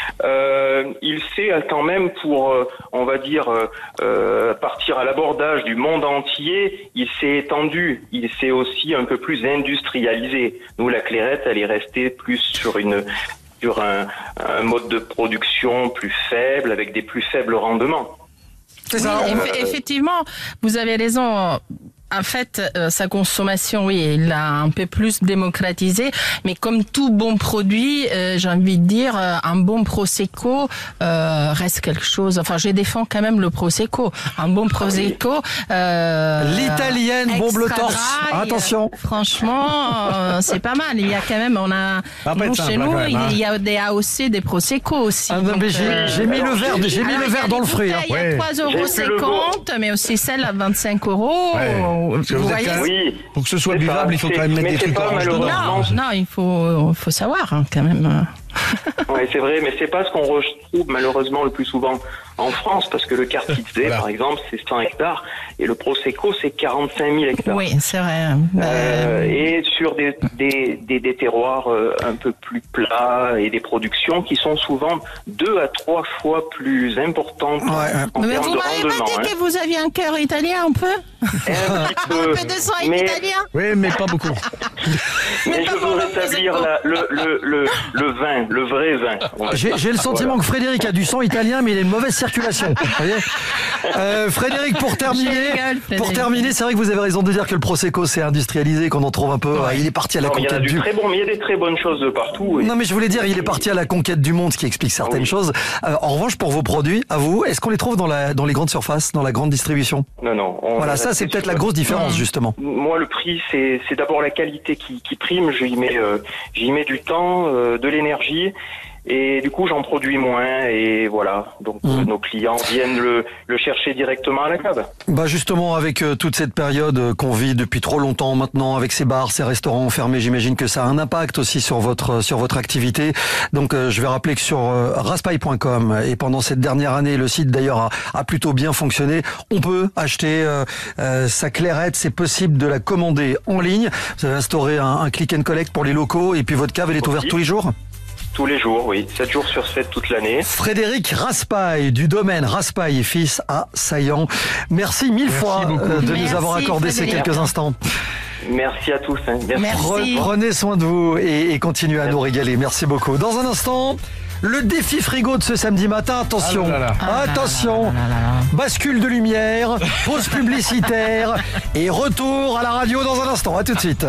Euh, il sait quand même pour, euh, on va dire, euh, euh, partir à l'abordage du monde entier, il s'est étendu, il s'est aussi un peu plus industrialisé. Nous, la Clairette, elle est restée plus sur une sur un, un mode de production plus faible, avec des plus faibles rendements. C'est ça. Oui, eff- effectivement, vous avez raison. En fait, euh, sa consommation, oui, il l'a un peu plus démocratisé, mais comme tout bon produit, euh, j'ai envie de dire, euh, un bon Prosecco euh, reste quelque chose. Enfin, je défends quand même le Prosecco. Un bon Prosecco. Euh, L'italienne bombe le extra torse. dry, Attention. euh, franchement, euh, c'est pas mal. Il y a quand même, on a, va pas nous, être chez simple, nous, quand même, hein. il y a des A O C, des Prosecco aussi. Ah, non, mais Donc, j'ai, euh, j'ai mis le verre, j'ai mis alors, le il y a verre dans les le fruit. hein. bouteilles Ouais. à trois euros J'ai plus le cinquante, mais aussi celle à vingt-cinq euros. Ouais. Parce que Vous vous êtes voyez, quand même- Oui. Pour que ce soit C'est buvable, ça. il faut C'est- quand même mettre mais des c'est trucs pas orange dedans. malheureusement. non, non, il faut, faut savoir hein, quand même. Oui, c'est vrai, mais c'est pas ce qu'on retrouve malheureusement le plus souvent en France, parce que le Cartizze, Voilà. par exemple, c'est cent hectares, et le Prosecco, c'est quarante-cinq mille hectares. Oui, c'est vrai. Euh, Euh, et sur des, des, des, des terroirs euh, un peu plus plats et des productions qui sont souvent deux à trois fois plus importantes Ouais, ouais. en mais termes vous de m'avez rendement. pas dit hein. que vous aviez un cœur italien un peu Un petit Un peu. peu de sang mais, italien Oui, mais pas beaucoup. mais je pas pour veux le rétablir Prosecco. la- le, le, le, le vin, le vrai vin. on va J'ai, dire. j'ai le sentiment Voilà. que Frédéric a du sang italien, mais il a une mauvaise circulation. Vous voyez Euh, Frédéric, pour terminer, Je rigole, Frédéric. pour terminer, c'est vrai que vous avez raison de dire que le Prosecco c'est industrialisé, qu'on en trouve un peu. Il est parti à la Non, mais il y en a conquête du du. très bon, mais il y a des très bonnes choses de partout. et- Non, mais je voulais dire, il est parti à la conquête du monde, ce qui explique certaines Oui. choses. Euh, en revanche, pour vos produits, à vous, est-ce qu'on les trouve dans la dans les grandes surfaces, dans la grande distribution? Non, non. on Voilà, est ça resté c'est peut-être sur- la grosse différence justement. Moi, le prix, c'est c'est d'abord la qualité qui, qui prime. J'y mets, euh, j'y mets du temps, euh, de l'énergie. Et du coup, j'en produis moins. Et voilà. Donc, Mmh. euh, nos clients viennent le, le chercher directement à la cave. Bah justement, avec euh, toute cette période euh, qu'on vit depuis trop longtemps maintenant, avec ces bars, ces restaurants fermés, j'imagine que ça a un impact aussi sur votre euh, sur votre activité. Donc euh, je vais rappeler que sur euh, raspail point com et pendant cette dernière année, le site d'ailleurs a, a plutôt bien fonctionné. On peut acheter euh, euh, sa clairette, c'est possible de la commander en ligne. Vous avez instauré un, un click and collect pour les locaux et puis votre cave elle est ouverte tous les jours. Tous les jours, oui. sept jours sur sept toute l'année. Frédéric Raspail du domaine Raspail et Fils à Saillant. Merci mille Merci fois beaucoup. euh, de Merci, nous avoir accordé ces Frédéric. quelques instants. Merci à tous. hein. Merci. Merci. Re- Prenez soin de vous et, et continuez à nous régaler. Merci beaucoup. Dans un instant, le défi frigo de ce samedi matin. Attention, Ah là là. attention. Bascule de lumière, pause publicitaire et retour à la radio dans un instant. À tout de suite.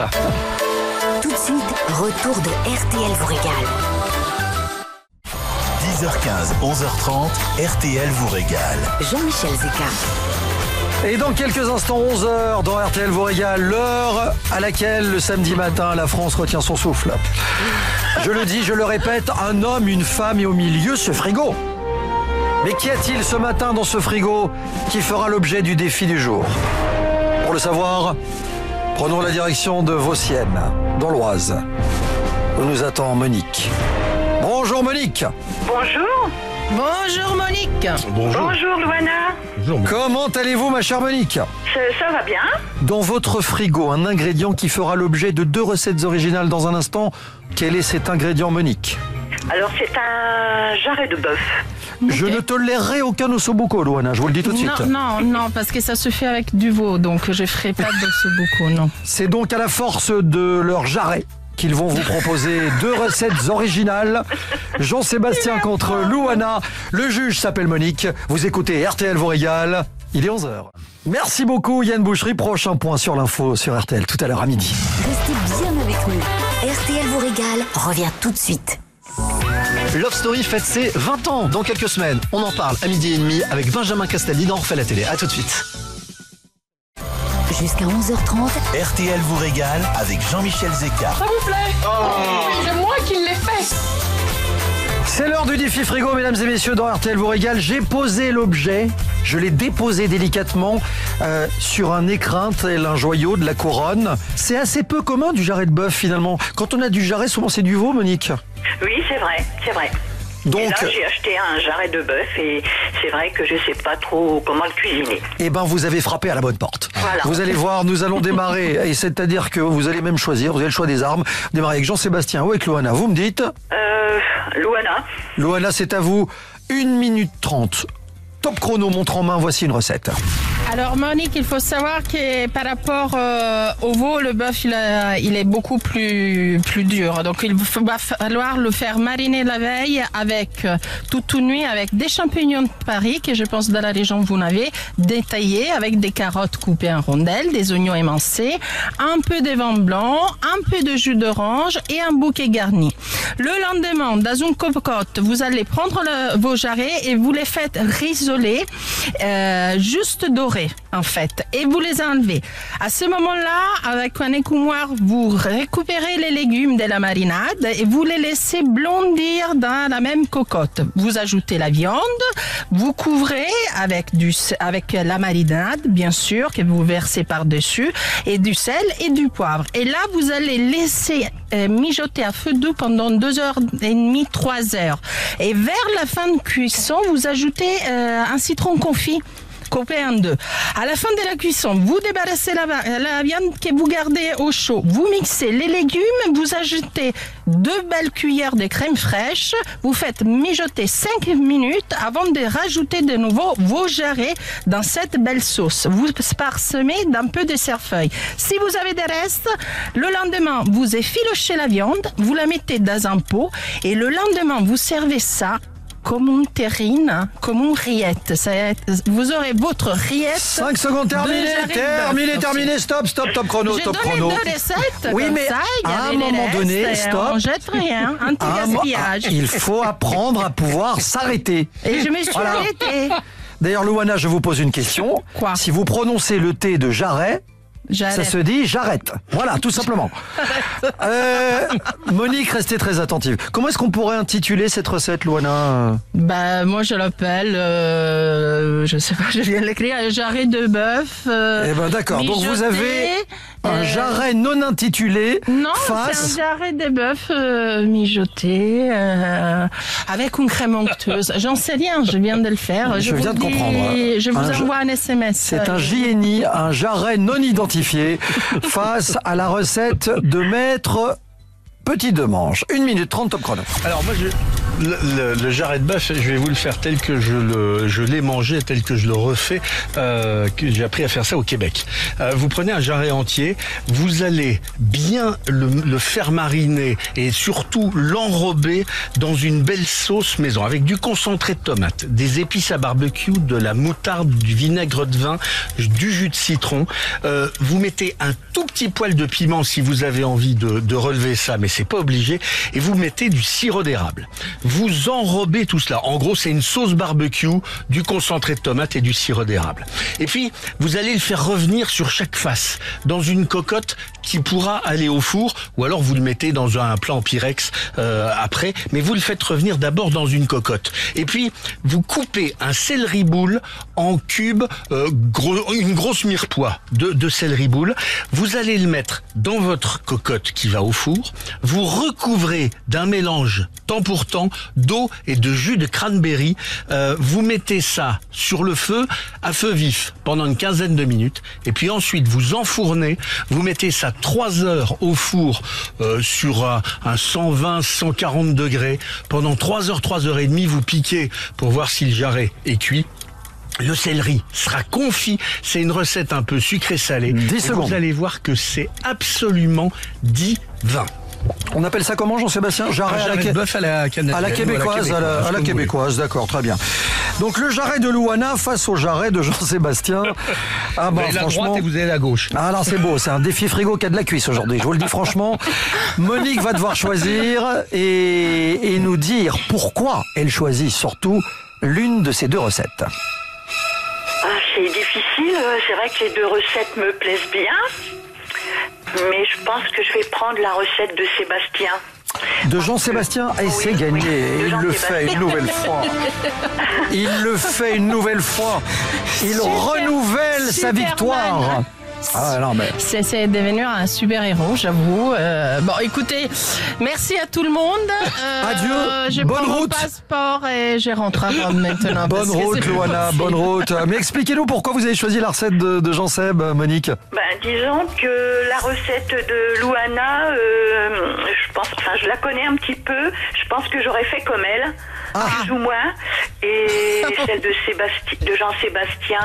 Tout de suite, retour de R T L vous régale. dix heures quinze, onze heures trente, R T L vous régale. Jean-Michel Zeka. Et dans quelques instants, onze heures, dans R T L vous régale, l'heure à laquelle le samedi matin, la France retient son souffle. Je le dis, je le répète, un homme, une femme et au milieu ce frigo. Mais qu'y a-t-il ce matin dans ce frigo qui fera l'objet du défi du jour? Pour le savoir, prenons la direction de Vauciennes, dans l'Oise, où nous attend Monique. Bonjour Monique. Bonjour. Bonjour Monique. Bonjour. Bonjour Luana. Bonjour. Comment allez-vous ma chère Monique? Ça, ça va bien? Dans votre frigo, un ingrédient qui fera l'objet de deux recettes originales dans un instant. Quel est cet ingrédient, Monique? Alors c'est un jarret de bœuf. Je ne tolérerai aucun ossobuco, Luana, je vous le dis tout de suite. Non, non, non, parce que ça se fait avec du veau, donc je ferai pas d'ossobuco, non. C'est donc à la force de leur jarret qu'ils vont vous proposer deux recettes originales. Jean-Sébastien contre Luana. Le juge s'appelle Monique. Vous écoutez R T L vous régale. Il est onze heures. Merci beaucoup Yann Boucherie. Prochain point sur l'info sur R T L tout à l'heure à midi. Restez bien avec nous. R T L vous régale revient tout de suite. Love Story fête ses vingt ans dans quelques semaines. On en parle à midi et demi avec Benjamin Castaldi dans On refait la télé. À tout de suite. Jusqu'à onze heures trente, R T L vous régale avec Jean-Michel Zeka. C'est l'heure du défi frigo, mesdames et messieurs, dans R T L vous régale. J'ai posé l'objet, je l'ai déposé délicatement euh, sur un écrin, tel un joyau de la couronne. C'est assez peu commun du jarret de bœuf finalement. Quand on a du jarret, souvent c'est du veau, Monique. Oui, c'est vrai, c'est vrai. Donc, et là, j'ai acheté un jarret de bœuf et c'est vrai que je sais pas trop comment le cuisiner. eh ben, vous avez frappé à la bonne porte. Voilà. Vous allez voir, nous allons démarrer, et c'est-à-dire que vous allez même choisir, vous avez le choix des armes, démarrer avec Jean-Sébastien ou avec Loana. Vous me dites, Euh, Luana. Loana, c'est à vous, une minute trente. Top chrono, montre en main, voici une recette. Alors Monique, il faut savoir que par rapport euh, au veau, le bœuf il, a- il est beaucoup plus plus dur. Donc il va falloir le faire mariner la veille avec euh, toute une nuit avec des champignons de Paris que je pense dans la région vous n'avez détaillés avec des carottes coupées en rondelles, des oignons émincés, un peu de vin blanc, un peu de jus d'orange et un bouquet garni. Le lendemain, dans une cocotte, vous allez prendre le- vos jarrets et vous les faites risoler, euh, juste dorés en fait, et vous les enlevez. À ce moment-là, avec un écumoire, vous récupérez les légumes de la marinade et vous les laissez blondir dans la même cocotte. Vous ajoutez la viande, vous couvrez avec du avec la marinade, bien sûr, que vous versez par-dessus, et du sel et du poivre. Et là, vous allez laisser euh, mijoter à feu doux pendant deux heures et demie, trois heures. Et vers la fin de cuisson, vous ajoutez euh, un citron confit coupé en deux. À la fin de la cuisson, vous débarrassez la, la viande que vous gardez au chaud. Vous mixez les légumes, vous ajoutez deux belles cuillères de crème fraîche. Vous faites mijoter cinq minutes avant de rajouter de nouveau vos jarrets dans cette belle sauce. Vous parsemez d'un peu de cerfeuil. Si vous avez des restes, le lendemain, vous efficachez la viande, vous la mettez dans un pot et le lendemain, vous servez ça comme une terrine, comme une rillette. Ça, vous aurez votre rillette. cinq secondes terminé, terminé, terminé, stop, stop, top chrono, J'ai top donné chrono. deux recettes, Oui, comme mais ça, il y à avait un les moment restes, donné, et stop. on jette rien, À un mo- anti-gaspillage. Il faut apprendre à pouvoir s'arrêter. Et je me suis Voilà. arrêtée. D'ailleurs, Louana, je vous pose une question. Quoi? Si vous prononcez le T de jarret, ça J'arrête. se dit j'arrête. Voilà, tout simplement. Euh, Monique, restez très attentive. Comment est-ce qu'on pourrait intituler cette recette, Louana? Bah, moi, je l'appelle, euh, je sais pas, je viens de l'écrire, un jarret de bœuf. Euh, Eh ben d'accord. Donc vous mijoté, avez un euh, jarret non intitulé Non, face. c'est un jarret de bœuf euh, mijoté euh, avec une crème onctueuse. J'en sais rien, je viens de le faire. Je vous viens de dis- comprendre. Je vous Un ja- envoie un S M S. C'est un J N I, un jarret non identifié, face à la recette de maître Petit Demange. une minute trente, top chrono. Alors moi, je, le, le, le jarret de bœuf, je vais vous le faire tel que je le, je l'ai mangé, tel que je le refais. Euh, que j'ai appris à faire ça au Québec. Euh, vous prenez un jarret entier, vous allez bien le, le faire mariner et surtout l'enrober dans une belle sauce maison avec du concentré de tomate, des épices à barbecue, de la moutarde, du vinaigre de vin, du jus de citron. Euh, vous mettez un tout petit poil de piment si vous avez envie de, de relever ça, mais c'est pas obligé. Et vous mettez du sirop d'érable. Vous enrobez tout cela. En gros, c'est une sauce barbecue, du concentré de tomate et du sirop d'érable. Et puis, vous allez le faire revenir sur chaque face dans une cocotte qui pourra aller au four, ou alors vous le mettez dans un plat en pyrex euh, après, mais vous le faites revenir d'abord dans une cocotte. Et puis, vous coupez un céleri boule en cubes, euh, gros, une grosse mirepoix de, de céleri boule. Vous allez le mettre dans votre cocotte qui va au four. Vous recouvrez d'un mélange temps pour temps d'eau et de jus de cranberry. Euh, vous mettez ça sur le feu à feu vif pendant une quinzaine de minutes. Et puis ensuite, vous enfournez. Vous mettez ça trois heures au four euh, sur un, un cent vingt, cent quarante degrés. Pendant trois heures, trois heures et demie, vous piquez pour voir si le jarret est cuit. Le céleri sera confit. C'est une recette un peu sucrée-salée. dix Et secondes. vous allez voir que c'est absolument divin. On appelle ça comment, Jean-Sébastien? Jarret Un à la, jarret de bœuf à la canadienne. à la québécoise, à la, à la québécoise, d'accord, très bien. Donc le jarret de Louana face au jarret de Jean-Sébastien. Ah Vous bah avez la franchement. droite et vous avez la gauche. Ah non, c'est beau, c'est un défi frigo qui a de la cuisse aujourd'hui, je vous le dis franchement. Monique va devoir choisir et, et nous dire pourquoi elle choisit surtout l'une de ces deux recettes. Ah, c'est difficile. C'est vrai que les deux recettes me plaisent bien. Mais je pense que je vais prendre la recette de Sébastien. De Jean-Sébastien, et c'est oui, gagné. de Il le fait une nouvelle fois. Il le fait une nouvelle fois. Il Super, renouvelle sa Superman. victoire. Ah non, mais... C'est, c'est devenu un super-héros, j'avoue. Euh, bon, écoutez, merci à tout le monde. Euh, Adieu, je bonne prends mon route. passeport et je rentre à Rome maintenant. Bonne parce que route, c'est plus Loana, possible. bonne route. Mais expliquez-nous pourquoi vous avez choisi la recette de, de Jean-Seb, Monique. Ben, disons que la recette de Louana, euh, je pense, enfin, je la connais un petit peu. Je pense que j'aurais fait comme elle, Ah. plus ou moins. Et celle de Sébastien, de Jean-Sébastien,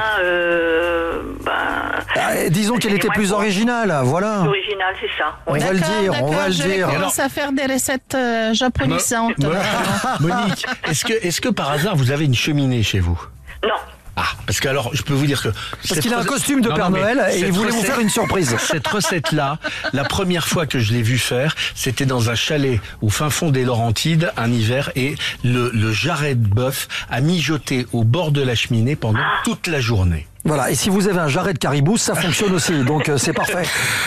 euh, ben, Ah, disons qu'elle était moins plus con- originale, voilà. original, c'est ça. On Oui. va le D'accord, dire, on d'accord, va le je vais dire. commencer à faire des recettes euh, japonissantes. Mo- Mo- Monique, est-ce que, est-ce que par hasard vous avez une cheminée chez vous? Non. Ah, parce que alors, je peux vous dire que... Parce qu'il a un costume de Non, Père non, mais Noël et il cette voulait vous recette- faire une surprise. Cette recette-là, la première fois que je l'ai vu faire, c'était dans un chalet au fin fond des Laurentides, un hiver, et le, le jarret de bœuf a mijoté au bord de la cheminée pendant toute la journée. Voilà, et si vous avez un jarret de caribou, ça fonctionne aussi, donc euh, c'est parfait.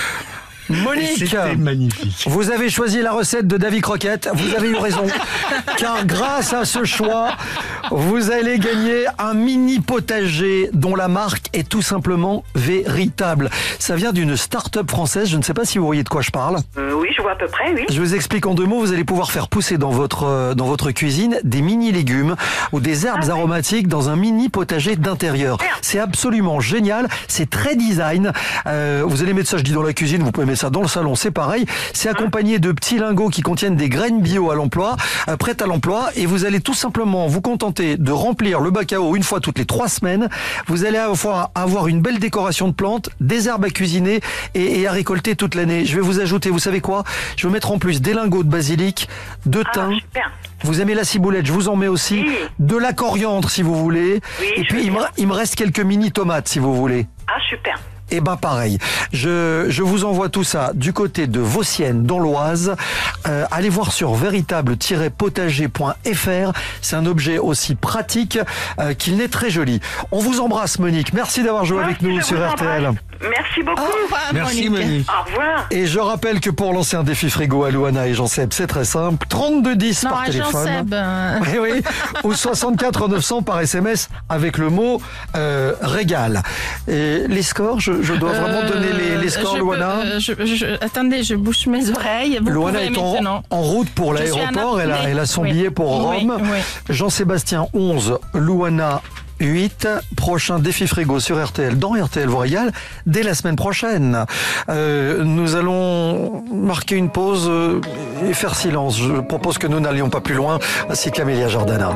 Monique, C'était magnifique. vous avez choisi la recette de Davy Croquette, vous avez eu raison, car grâce à ce choix, vous allez gagner un mini potager dont la marque est tout simplement véritable. Ça vient d'une start-up française, je ne sais pas si vous voyez de quoi je parle. Euh, oui, je vois à peu près, oui. Je vous explique en deux mots, vous allez pouvoir faire pousser dans votre euh, dans votre cuisine des mini légumes ou des herbes aromatiques dans un mini potager d'intérieur. C'est absolument génial, c'est très design. Euh, vous allez mettre ça, je dis dans la cuisine, vous pouvez mettre ça dans le salon, c'est pareil. C'est accompagné de petits lingots qui contiennent des graines bio à l'emploi, euh, prêtes à l'emploi, et vous allez tout simplement vous contenter de remplir le bac à eau une fois toutes les trois semaines. Vous allez avoir, avoir une belle décoration de plantes, des herbes à cuisiner et, et à récolter toute l'année. Je vais vous ajouter, vous savez quoi? Je vais mettre en plus des lingots de basilic, de thym. Ah, super. Vous aimez la ciboulette, je vous en mets aussi. Oui. De la coriandre si vous voulez. Oui, et je puis veux il me, bien. il me reste quelques mini tomates si vous voulez. Ah, super. Eh ben pareil, je, je vous envoie tout ça du côté de Vauciennes dans l'Oise. Euh, allez voir sur véritable tiret potager point f r. C'est un objet aussi pratique euh, qu'il n'est très joli. On vous embrasse Monique, merci d'avoir joué Moi avec aussi, nous je sur vous R T L. embrasse. Merci beaucoup. Au revoir, Merci Monique. Monique. Au revoir. Et je rappelle que pour lancer un défi frigo à Louana et Jean-Seb, c'est très simple. trente-deux dix Non, par à téléphone. Jean-Seb. euh, Oui, oui. Ou soixante-quatre neuf cents par S M S avec le mot euh, régal. Et les scores, je, je dois vraiment donner les, les scores, je peux, Louana. euh, je- je- attendez, je bouche mes oreilles. Vous Louana pouvez est en, maintenant. en route pour Je suis l'aéroport. en Elle a, apnée. elle a son Oui. billet pour Oui, Rome. oui. Jean-Sébastien onze, Louana huit. Prochain défi frigo sur R T L, dans R T L vous régale, dès la semaine prochaine. Euh, nous allons marquer une pause euh, et faire silence. Je propose que nous n'allions pas plus loin, ainsi qu'Amélia Jordana.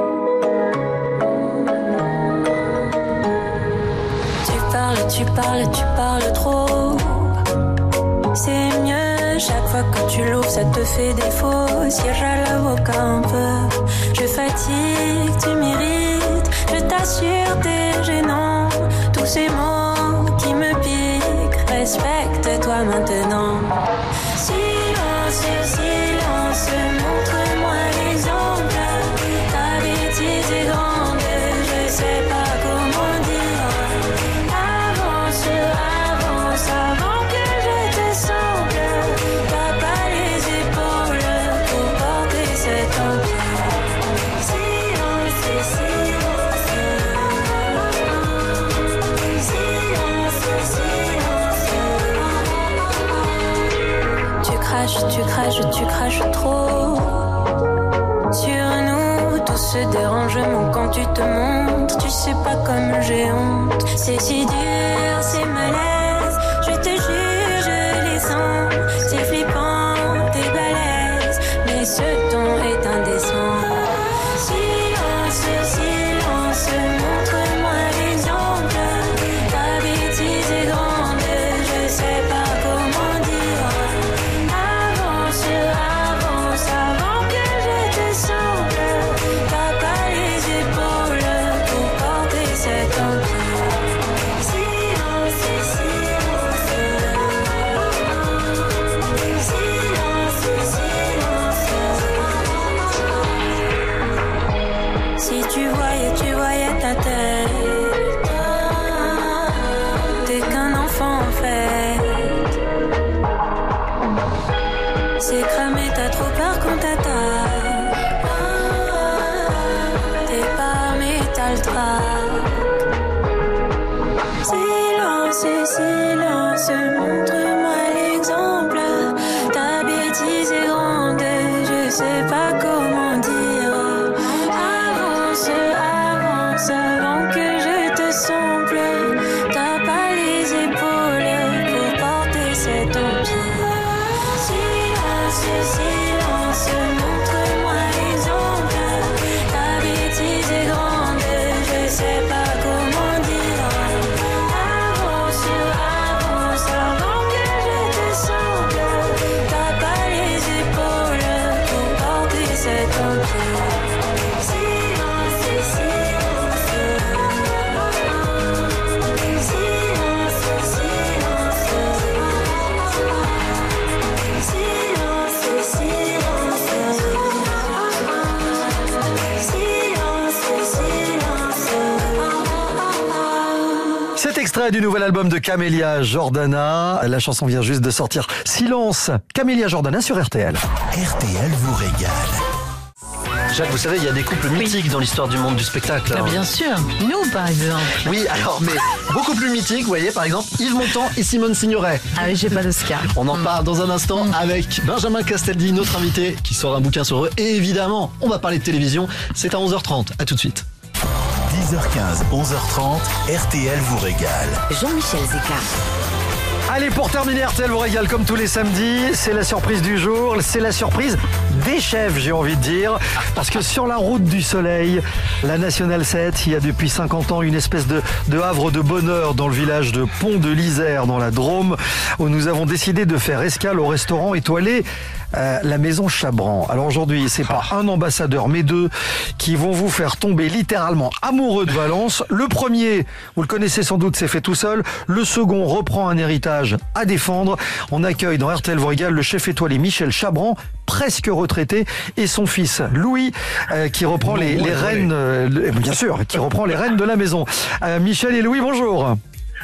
Tu parles, tu parles, tu parles trop. C'est mieux, chaque fois que tu l'ouvres, ça te fait défaut. Cierra la boca un peu. Je fatigue, tu m'irrites. Je t'assure, t'es gênant. Tous ces mots qui me piquent. Respecte-toi maintenant. Silence, silence, montre-moi l'exemple. Ta bêtise est grande, je sais pas comment dire. Avance, avance, avant que je te semble. T'as pas les épaules pour porter cet empire. Silence, silence. Silence, silence. Tu craches, tu craches, tu craches trop. Sur nous, tout ce dérangement quand tu te montres. Tu sais pas comme j'ai honte. C'est si dur, c'est malaise. Je te jure, je les sens. C'est flippant, t'es balèze. Mais ce ton est indécent. Silence, silence, montre-moi l'exemple. Ta bêtise est grande, je sais pas comment dire. Avance, avance, avant que je te semble. T'as pas les épaules pour porter cet empire. Silence, silence. Silence, silence. Si tu voyais, tu voyais ta tête. T'es qu'un enfant en fait. C'est cramé, t'as trop peur qu'on t'attaque. T'es pas mais t'as le trac. Silence, silence. sais pas comment dire. Avance, avance avant que je te somple. T'as pas les épaules pour porter cet empire. Silence, silence, montre-moi l'exemple. Ta bêtise est grande, je sais pas comment dire. Avance, avance avant que je te semble. T'as pas les épaules pour porter cet empire. Silence, silence. Silence, silence. Silence, silence. Silence, silence. Cet extrait du nouvel album de Camélia Jordana. La chanson vient juste de sortir. Silence, Camélia Jordana sur R T L. R T L vous régale. Jacques, vous savez, il y a des couples mythiques dans l'histoire du monde du spectacle. Ah, hein. bien sûr, nous par exemple. Oui, alors, mais beaucoup plus mythiques, vous voyez, par exemple, Yves Montand et Simone Signoret. Ah oui, j'ai pas d'Oscar. On en parle dans un instant avec Benjamin Castaldi, notre invité, qui sort un bouquin sur eux. Et évidemment, on va parler de télévision. C'est à onze heures trente. À tout de suite. dix heures quinze, onze heures trente, R T L vous régale. Jean-Michel Zeka. Allez, pour terminer, R T L vous régale comme tous les samedis. C'est la surprise du jour. C'est la surprise des chefs, j'ai envie de dire. Parce que sur la route du soleil, la Nationale sept, il y a depuis cinquante ans une espèce de, de havre de bonheur dans le village de Pont de l'Isère, dans la Drôme, où nous avons décidé de faire escale au restaurant étoilé euh, la Maison Chabran. Alors aujourd'hui, c'est pas un ambassadeur, mais deux qui vont vous faire tomber littéralement amoureux de Valence. Le premier, vous le connaissez sans doute, c'est fait tout seul. Le second reprend un héritage à défendre. On accueille dans R T L vous régale le chef étoilé Michel Chabran, presque retraité, et son fils Louis, euh, qui reprend les, les rênes, euh, le- bien sûr, qui reprend les rênes de la maison. Euh, Michel et Louis, bonjour.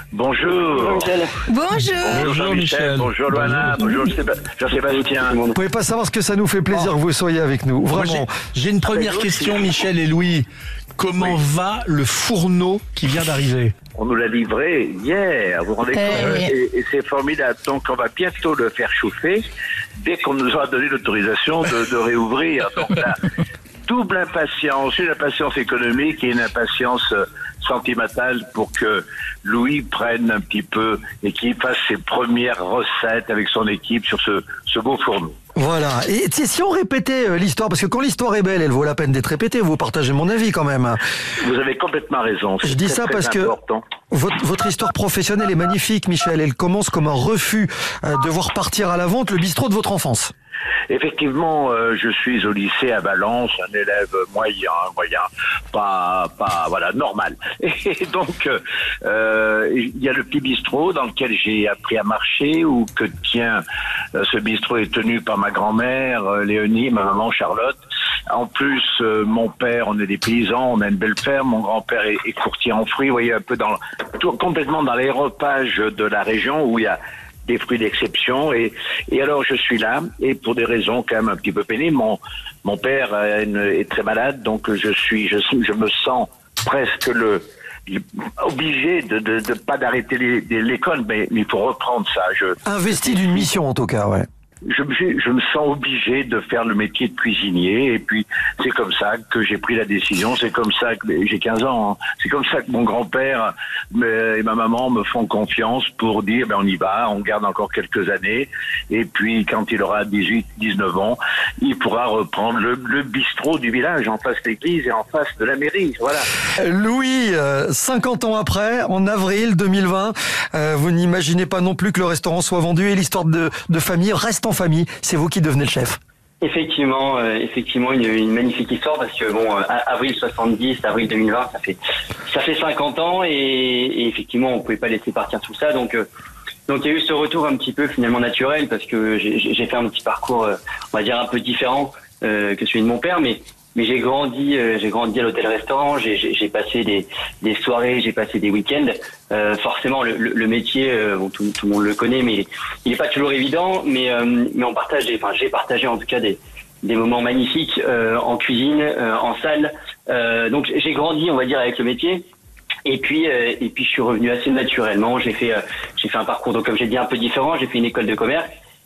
Bonjour. Bonjour. Bonjour Michel. Bonjour Loana. Bonjour Séba- Jean-Sébastien. Vous pouvez pas savoir ce que ça nous fait plaisir que vous soyez avec nous, Moi, vraiment. j'ai- J'ai une première Avec question, aussi. Michel et Louis. Comment Oui. va le fourneau qui vient d'arriver? On nous l'a livré hier, vous vous rendez Eh compte oui. Et, et c'est formidable. Donc on va bientôt le faire chauffer dès qu'on nous aura donné l'autorisation de, de réouvrir. Donc là, double impatience, une impatience économique et une impatience euh, sentimentale pour que Louis prenne un petit peu et qu'il fasse ses premières recettes avec son équipe sur ce, ce beau fourneau. Voilà. Et tu sais, si on répétait euh, l'histoire, parce que quand l'histoire est belle, elle vaut la peine d'être répétée, vous partagez mon avis quand même. Vous avez complètement raison. C'est Je dis très, ça très parce que important. votre, votre histoire professionnelle est magnifique, Michel. Elle commence comme un refus euh, de voir partir à la vente le bistrot de votre enfance. Effectivement, euh, je suis au lycée à Valence, un élève moyen, moyen, pas, pas, voilà, normal. Et donc, euh, euh, il y a le petit bistrot dans lequel j'ai appris à marcher, où que tient euh, ce bistrot est tenu par ma grand-mère, euh, Léonie, ma maman Charlotte. En plus, euh, mon père, on est des paysans, on a une belle ferme. Mon grand-père est, est courtier en fruits. Vous voyez, un peu dans, tout, complètement dans l'aéropage de la région où il y a des fruits d'exception, et, et alors je suis là, et pour des raisons quand même un petit peu pénibles, mon, mon père euh, une- est très malade, donc je suis, je, suis- je me sens presque le, le- obligé de, de, de pas d'arrêter les- les- l'école, mais, mais il faut reprendre ça. Je, Investi d'une mission, en tout cas, ouais. je, me suis- je me sens obligé de faire le métier de cuisinier, et puis c'est comme ça que j'ai pris la décision, c'est comme ça que j'ai quinze ans, hein. C'est comme ça que mon grand-père me- et ma maman me font confiance pour dire ben on y va, on garde encore quelques années, et puis quand il aura dix-huit, dix-neuf ans, il pourra reprendre le, le bistrot du village en face de l'église et en face de la mairie, voilà. Euh, Louis, euh, cinquante ans après, en avril deux mille vingt, euh, vous n'imaginez pas non plus que le restaurant soit vendu et l'histoire de, de famille reste en famille. C'est vous qui devenez le chef. Effectivement, euh, effectivement une, une magnifique histoire parce que bon, euh, avril soixante-dix, avril deux mille vingt, ça fait ça fait cinquante ans et, et effectivement on pouvait pas laisser partir tout ça, donc euh, donc il y a eu ce retour un petit peu finalement naturel parce que j'ai j'ai fait un petit parcours, euh, on va dire un peu différent euh, que celui de mon père, mais mais j'ai grandi, euh, j'ai grandi à l'hôtel-restaurant, j'ai j'ai j'ai passé des des soirées, j'ai passé des week-ends. Euh, forcément, le, le, le métier, euh, bon, tout, tout le monde le connaît, mais il est pas toujours évident. Mais euh, mais on partage, des, enfin j'ai partagé en tout cas des des moments magnifiques euh, en cuisine, euh, en salle. Euh, donc j'ai grandi, on va dire, avec le métier. Et puis euh, et puis je suis revenu assez naturellement. J'ai fait euh, j'ai fait un parcours, donc comme j'ai dit, un peu différent. J'ai fait une école de commerce.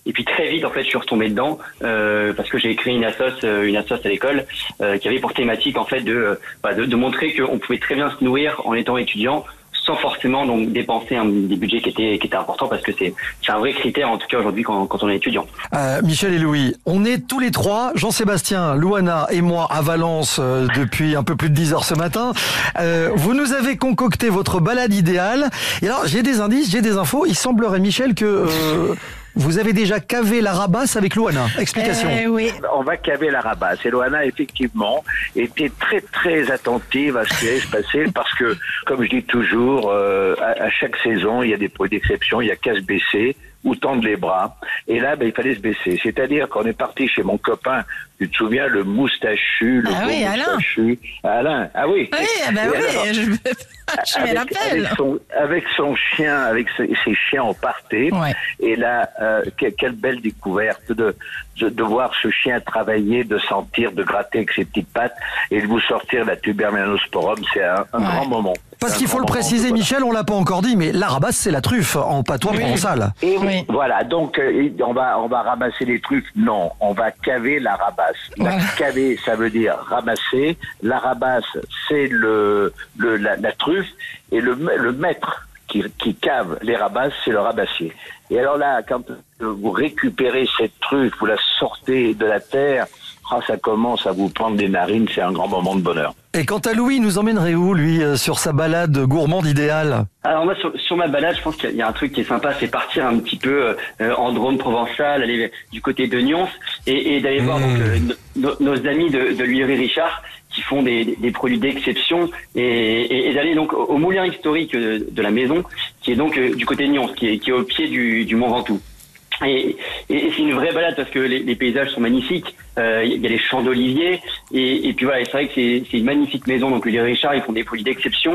Et puis très vite, en fait, je suis retombé dedans euh, parce que j'ai créé une assoce, euh, une assoce à l'école euh, qui avait pour thématique en fait de, euh, bah, de, de montrer qu'on pouvait très bien se nourrir en étant étudiant, sans forcément donc dépenser un, des budgets qui étaient qui étaient importants, parce que c'est c'est un vrai critère en tout cas aujourd'hui quand quand on est étudiant. Euh, Michel et Louis, on est tous les trois, Jean-Sébastien, Louana et moi, à Valence euh, depuis un peu plus de dix heures ce matin. Euh, vous nous avez concocté votre balade idéale. Et alors, j'ai des indices, j'ai des infos. Il semblerait, Michel, que euh, vous avez déjà cavé la rabasse avec Louana. Explication. Eh oui. On va caver la rabasse. Et Louana, effectivement, était très, très attentive à ce qui allait se passer parce que, comme je dis toujours, euh, à, à chaque saison, il y a des points d'exception, il y a qu'à se baisser ou tendre les bras. Et là, ben, il fallait se baisser. C'est-à-dire qu'on est parti chez mon copain, tu te souviens, le moustachu, le Ah beau oui, Alain. moustachu. Alain. Ah oui. Oui, ah bah Et oui, alors, je, je mets avec, l'appel. avec son, avec son chien, avec ses, ses chiens, on partait. Ouais. Et là, euh, que- quelle belle découverte de, de, de voir ce chien travailler, de sentir, de gratter avec ses petites pattes et de vous sortir la tubermelanosporum. C'est un, un Ouais. grand moment. Parce Un qu'il faut grand le moment, préciser, voilà. Michel, on l'a pas encore dit, mais la rabasse, c'est la truffe en patois provençal. Et oui, Oui. voilà. Donc, euh, on va, on va ramasser les truffes. Non, on va caver la rabasse. La Voilà. caver, ça veut dire ramasser. La rabasse, c'est le, le, la, la truffe. Et le, le maître qui, qui cave les rabasses, c'est le rabassier. Et alors là, quand vous récupérez cette truffe, vous la sortez de la terre, ah, ça commence à vous prendre des narines. C'est un grand moment de bonheur. Et quant à Louis, il nous emmènerait où, lui, euh, sur sa balade gourmande idéale? Alors moi sur, sur ma balade, je pense qu'il y a un truc qui est sympa, c'est partir un petit peu euh, en Drôme provençal, aller du côté de Nyons et, et d'aller voir donc, euh, no- nos amis de, de l'huilerie Richard qui font des, des produits d'exception et, et, et d'aller donc au, au moulin historique de, de la maison qui est donc euh, du côté de Nyons, qui est, qui est au pied du, du Mont Ventoux. Et, et, et c'est une vraie balade parce que les, les paysages sont magnifiques. Euh, Il y a les champs d'oliviers et, et puis voilà, c'est vrai que c'est c'est une magnifique maison. Donc les Richard, ils font des produits d'exception.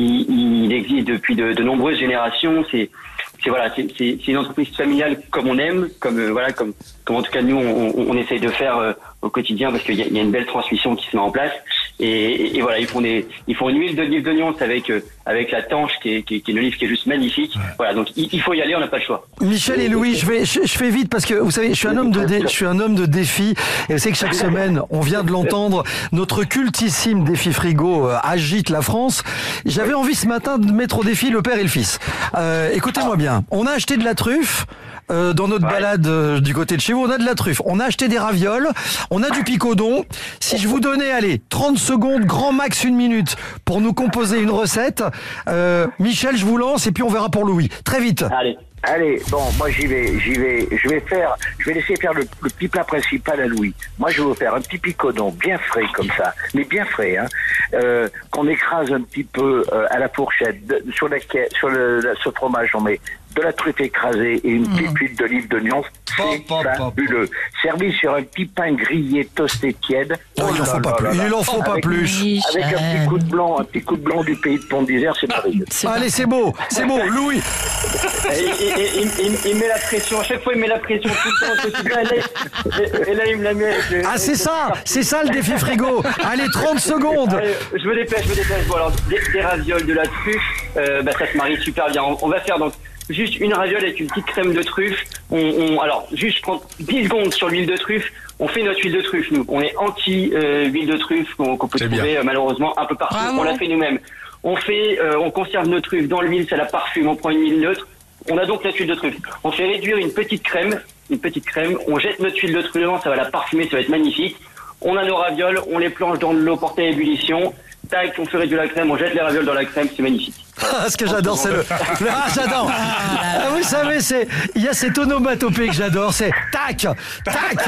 Il, il existe depuis de, de nombreuses générations. C'est c'est voilà, c'est c'est c'est une entreprise familiale comme on aime, comme euh, voilà, comme comme en tout cas nous on, on, on essaye de faire euh, au quotidien parce qu'il y a, il y a une belle transmission qui se met en place. Et, et, et voilà, ils font des ils font une huile d'olive de Nyons avec euh, avec la tanche qui est, qui est qui est une olive qui est juste magnifique. Ouais. Voilà, donc il, il faut y aller, on n'a pas le choix. Michel et Louis, je vais, je, je fais vite parce que vous savez, je suis un homme de, dé, je suis un homme de défi et vous savez que chaque semaine, on vient de l'entendre, notre cultissime défi frigo euh, agite la France. J'avais envie ce matin de mettre au défi le père et le fils. Euh, écoutez-moi bien, on a acheté de la truffe. Euh, dans notre ouais. balade euh, du côté de chez vous, on a de la truffe, on a acheté des ravioles, on a du picodon. Si je vous donnais, allez, trente secondes, grand max une minute, pour nous composer une recette, euh, Michel, je vous lance et puis on verra pour Louis. Très vite. Allez. Allez, bon, moi j'y vais, j'y vais, je vais faire, je vais laisser faire le, le petit plat principal à Louis. Moi je vais vous faire un petit picodon bien frais comme ça, mais bien frais, hein, euh, qu'on écrase un petit peu euh, à la fourchette, de, sur laquelle, sur le, ce fromage on met de la truffe écrasée et une petite mmh. huile d'olive de Nyons, c'est fabuleux. Servi sur un petit pain grillé toasté tiède. Oh, il n'en faut pas plus. Il n'en faut pas plus. Avec un petit coup de blanc, un petit coup de blanc du pays de Pont d'Isère, c'est merveilleux. Allez, c'est beau, c'est beau, Louis. Et, et, et, il, il, il met la pression, à chaque fois il met la pression tout le temps, tout le temps, et, et là il me la met. Avec, ah c'est ça, c'est ça le défi frigo. Allez, trente secondes. Allez, je me dépêche, je me dépêche. Bon alors, des, des ravioles, de la truffe, euh, bah, ça se marie super bien. On, on va faire donc juste une raviole avec une petite crème de truffe. On, on, alors, juste prendre dix secondes sur l'huile de truffe. On fait notre huile de truffe, nous. On est anti euh, huile de truffe qu'on qu'on peut trouver euh, malheureusement un peu partout. Bravo. On la fait nous-mêmes. On fait, euh, on conserve nos truffes dans l'huile, ça la parfume. On prend une huile neutre. On a donc notre huile de truffe. On fait réduire une petite crème, une petite crème. On jette notre huile de truffe dedans, ça va la parfumer, ça va être magnifique. On a nos ravioles, on les plonge dans de l'eau portée à ébullition. Tac, on fait réduire la crème, on jette les ravioles dans la crème, c'est magnifique. Ah, ce que j'adore, c'est le. Ah, j'adore. Ah, vous savez, c'est. Il y a cette onomatopée que j'adore, c'est tac, tac.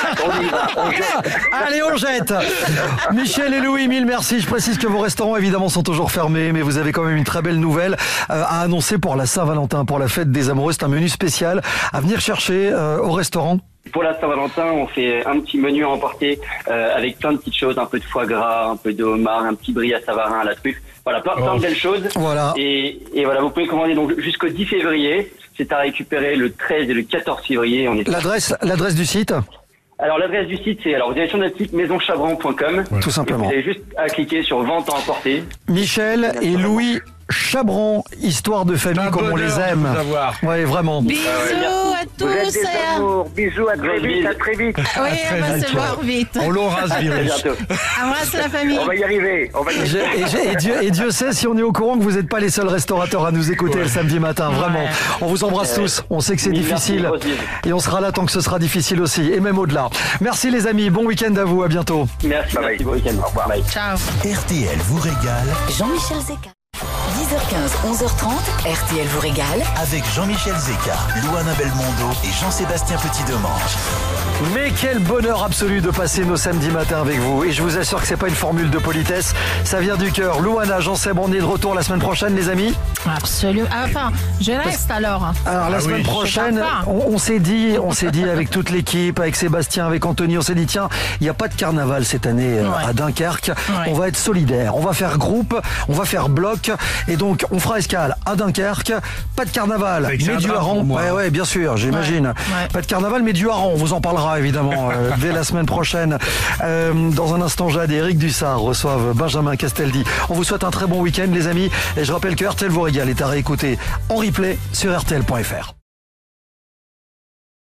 Allez, on jette. Michel et Louis, mille merci. Je précise que vos restaurants, évidemment, sont toujours fermés, mais vous avez quand même une très belle nouvelle euh, à annoncer pour la Saint-Valentin, pour la fête des amoureux. C'est un menu spécial à venir chercher euh, au restaurant. Pour la Saint-Valentin, on fait un petit menu à emporter euh, avec plein de petites choses, un peu de foie gras, un peu de homard, un petit brie à Savarin, à la truffe. Voilà, plein, plein de belles choses. Voilà. Et, et voilà, vous pouvez commander donc jusqu'au dix février. C'est à récupérer le treize et le quatorze février. On est l'adresse, l'adresse du site. Alors l'adresse du site, c'est alors direction de notre site maison chabran point com. Ouais. Tout simplement. Vous avez juste à cliquer sur vente à emporter. Michel et Louis Chabran, histoire de famille comme on les aime. Ouais, vraiment. Bisous à tous. tous. Vous êtes des et, amours. Bisous, à très vite, à très vite. Oui, À très on va vite, se ouais. voir vite. On l'aura ce À virus. bientôt. Embrasse la famille. On va y arriver. On va y Et, arriver. et- et Dieu, et Dieu sait si on est au courant que vous n'êtes pas les seuls restaurateurs à nous écouter le samedi matin, vraiment. Ouais. On vous embrasse tous, on sait que c'est Mille difficile merci, Roselyne. et on sera là tant que ce sera difficile aussi, et même au-delà. Merci les amis, bon week-end à vous, à bientôt. Merci, Bye merci, bye. bon week-end. Au revoir. Bye. Ciao. R T L vous régale Jean-Michel Zeka. dix heures quinze, onze heures trente, R T L vous régale. avec Jean-Michel Zeka, Louana Belmondo et Jean-Sébastien Petit-Demange. Mais quel bonheur absolu de passer nos samedis matins avec vous. Et je vous assure que c'est pas une formule de politesse, ça vient du cœur. Louana, Jean-Seb, on est de retour la semaine prochaine les amis. Absolument. Ah, enfin, je reste alors. Alors la Ah semaine oui. prochaine, Je pars pas. on, on s'est dit, on s'est dit avec toute l'équipe, avec Sébastien, avec Anthony, on s'est dit tiens, il n'y a pas de carnaval cette année euh, Ouais. à Dunkerque. Ouais. On va être solidaires, on va faire groupe, on va faire bloc, et donc on fera escale à Dunkerque. Pas de carnaval, Fait que c'est mais un du drame hareng. pour moi. Ouais, ouais, bien sûr, j'imagine. Ouais. Pas de carnaval, mais du hareng. On vous en parlera évidemment euh, dès la semaine prochaine. Euh, dans un instant, Jade et Eric Dussard reçoivent Benjamin Castaldi. On vous souhaite un très bon week-end, les amis. Et je rappelle que R T L vous régale est à réécouter en replay sur R T L point F R.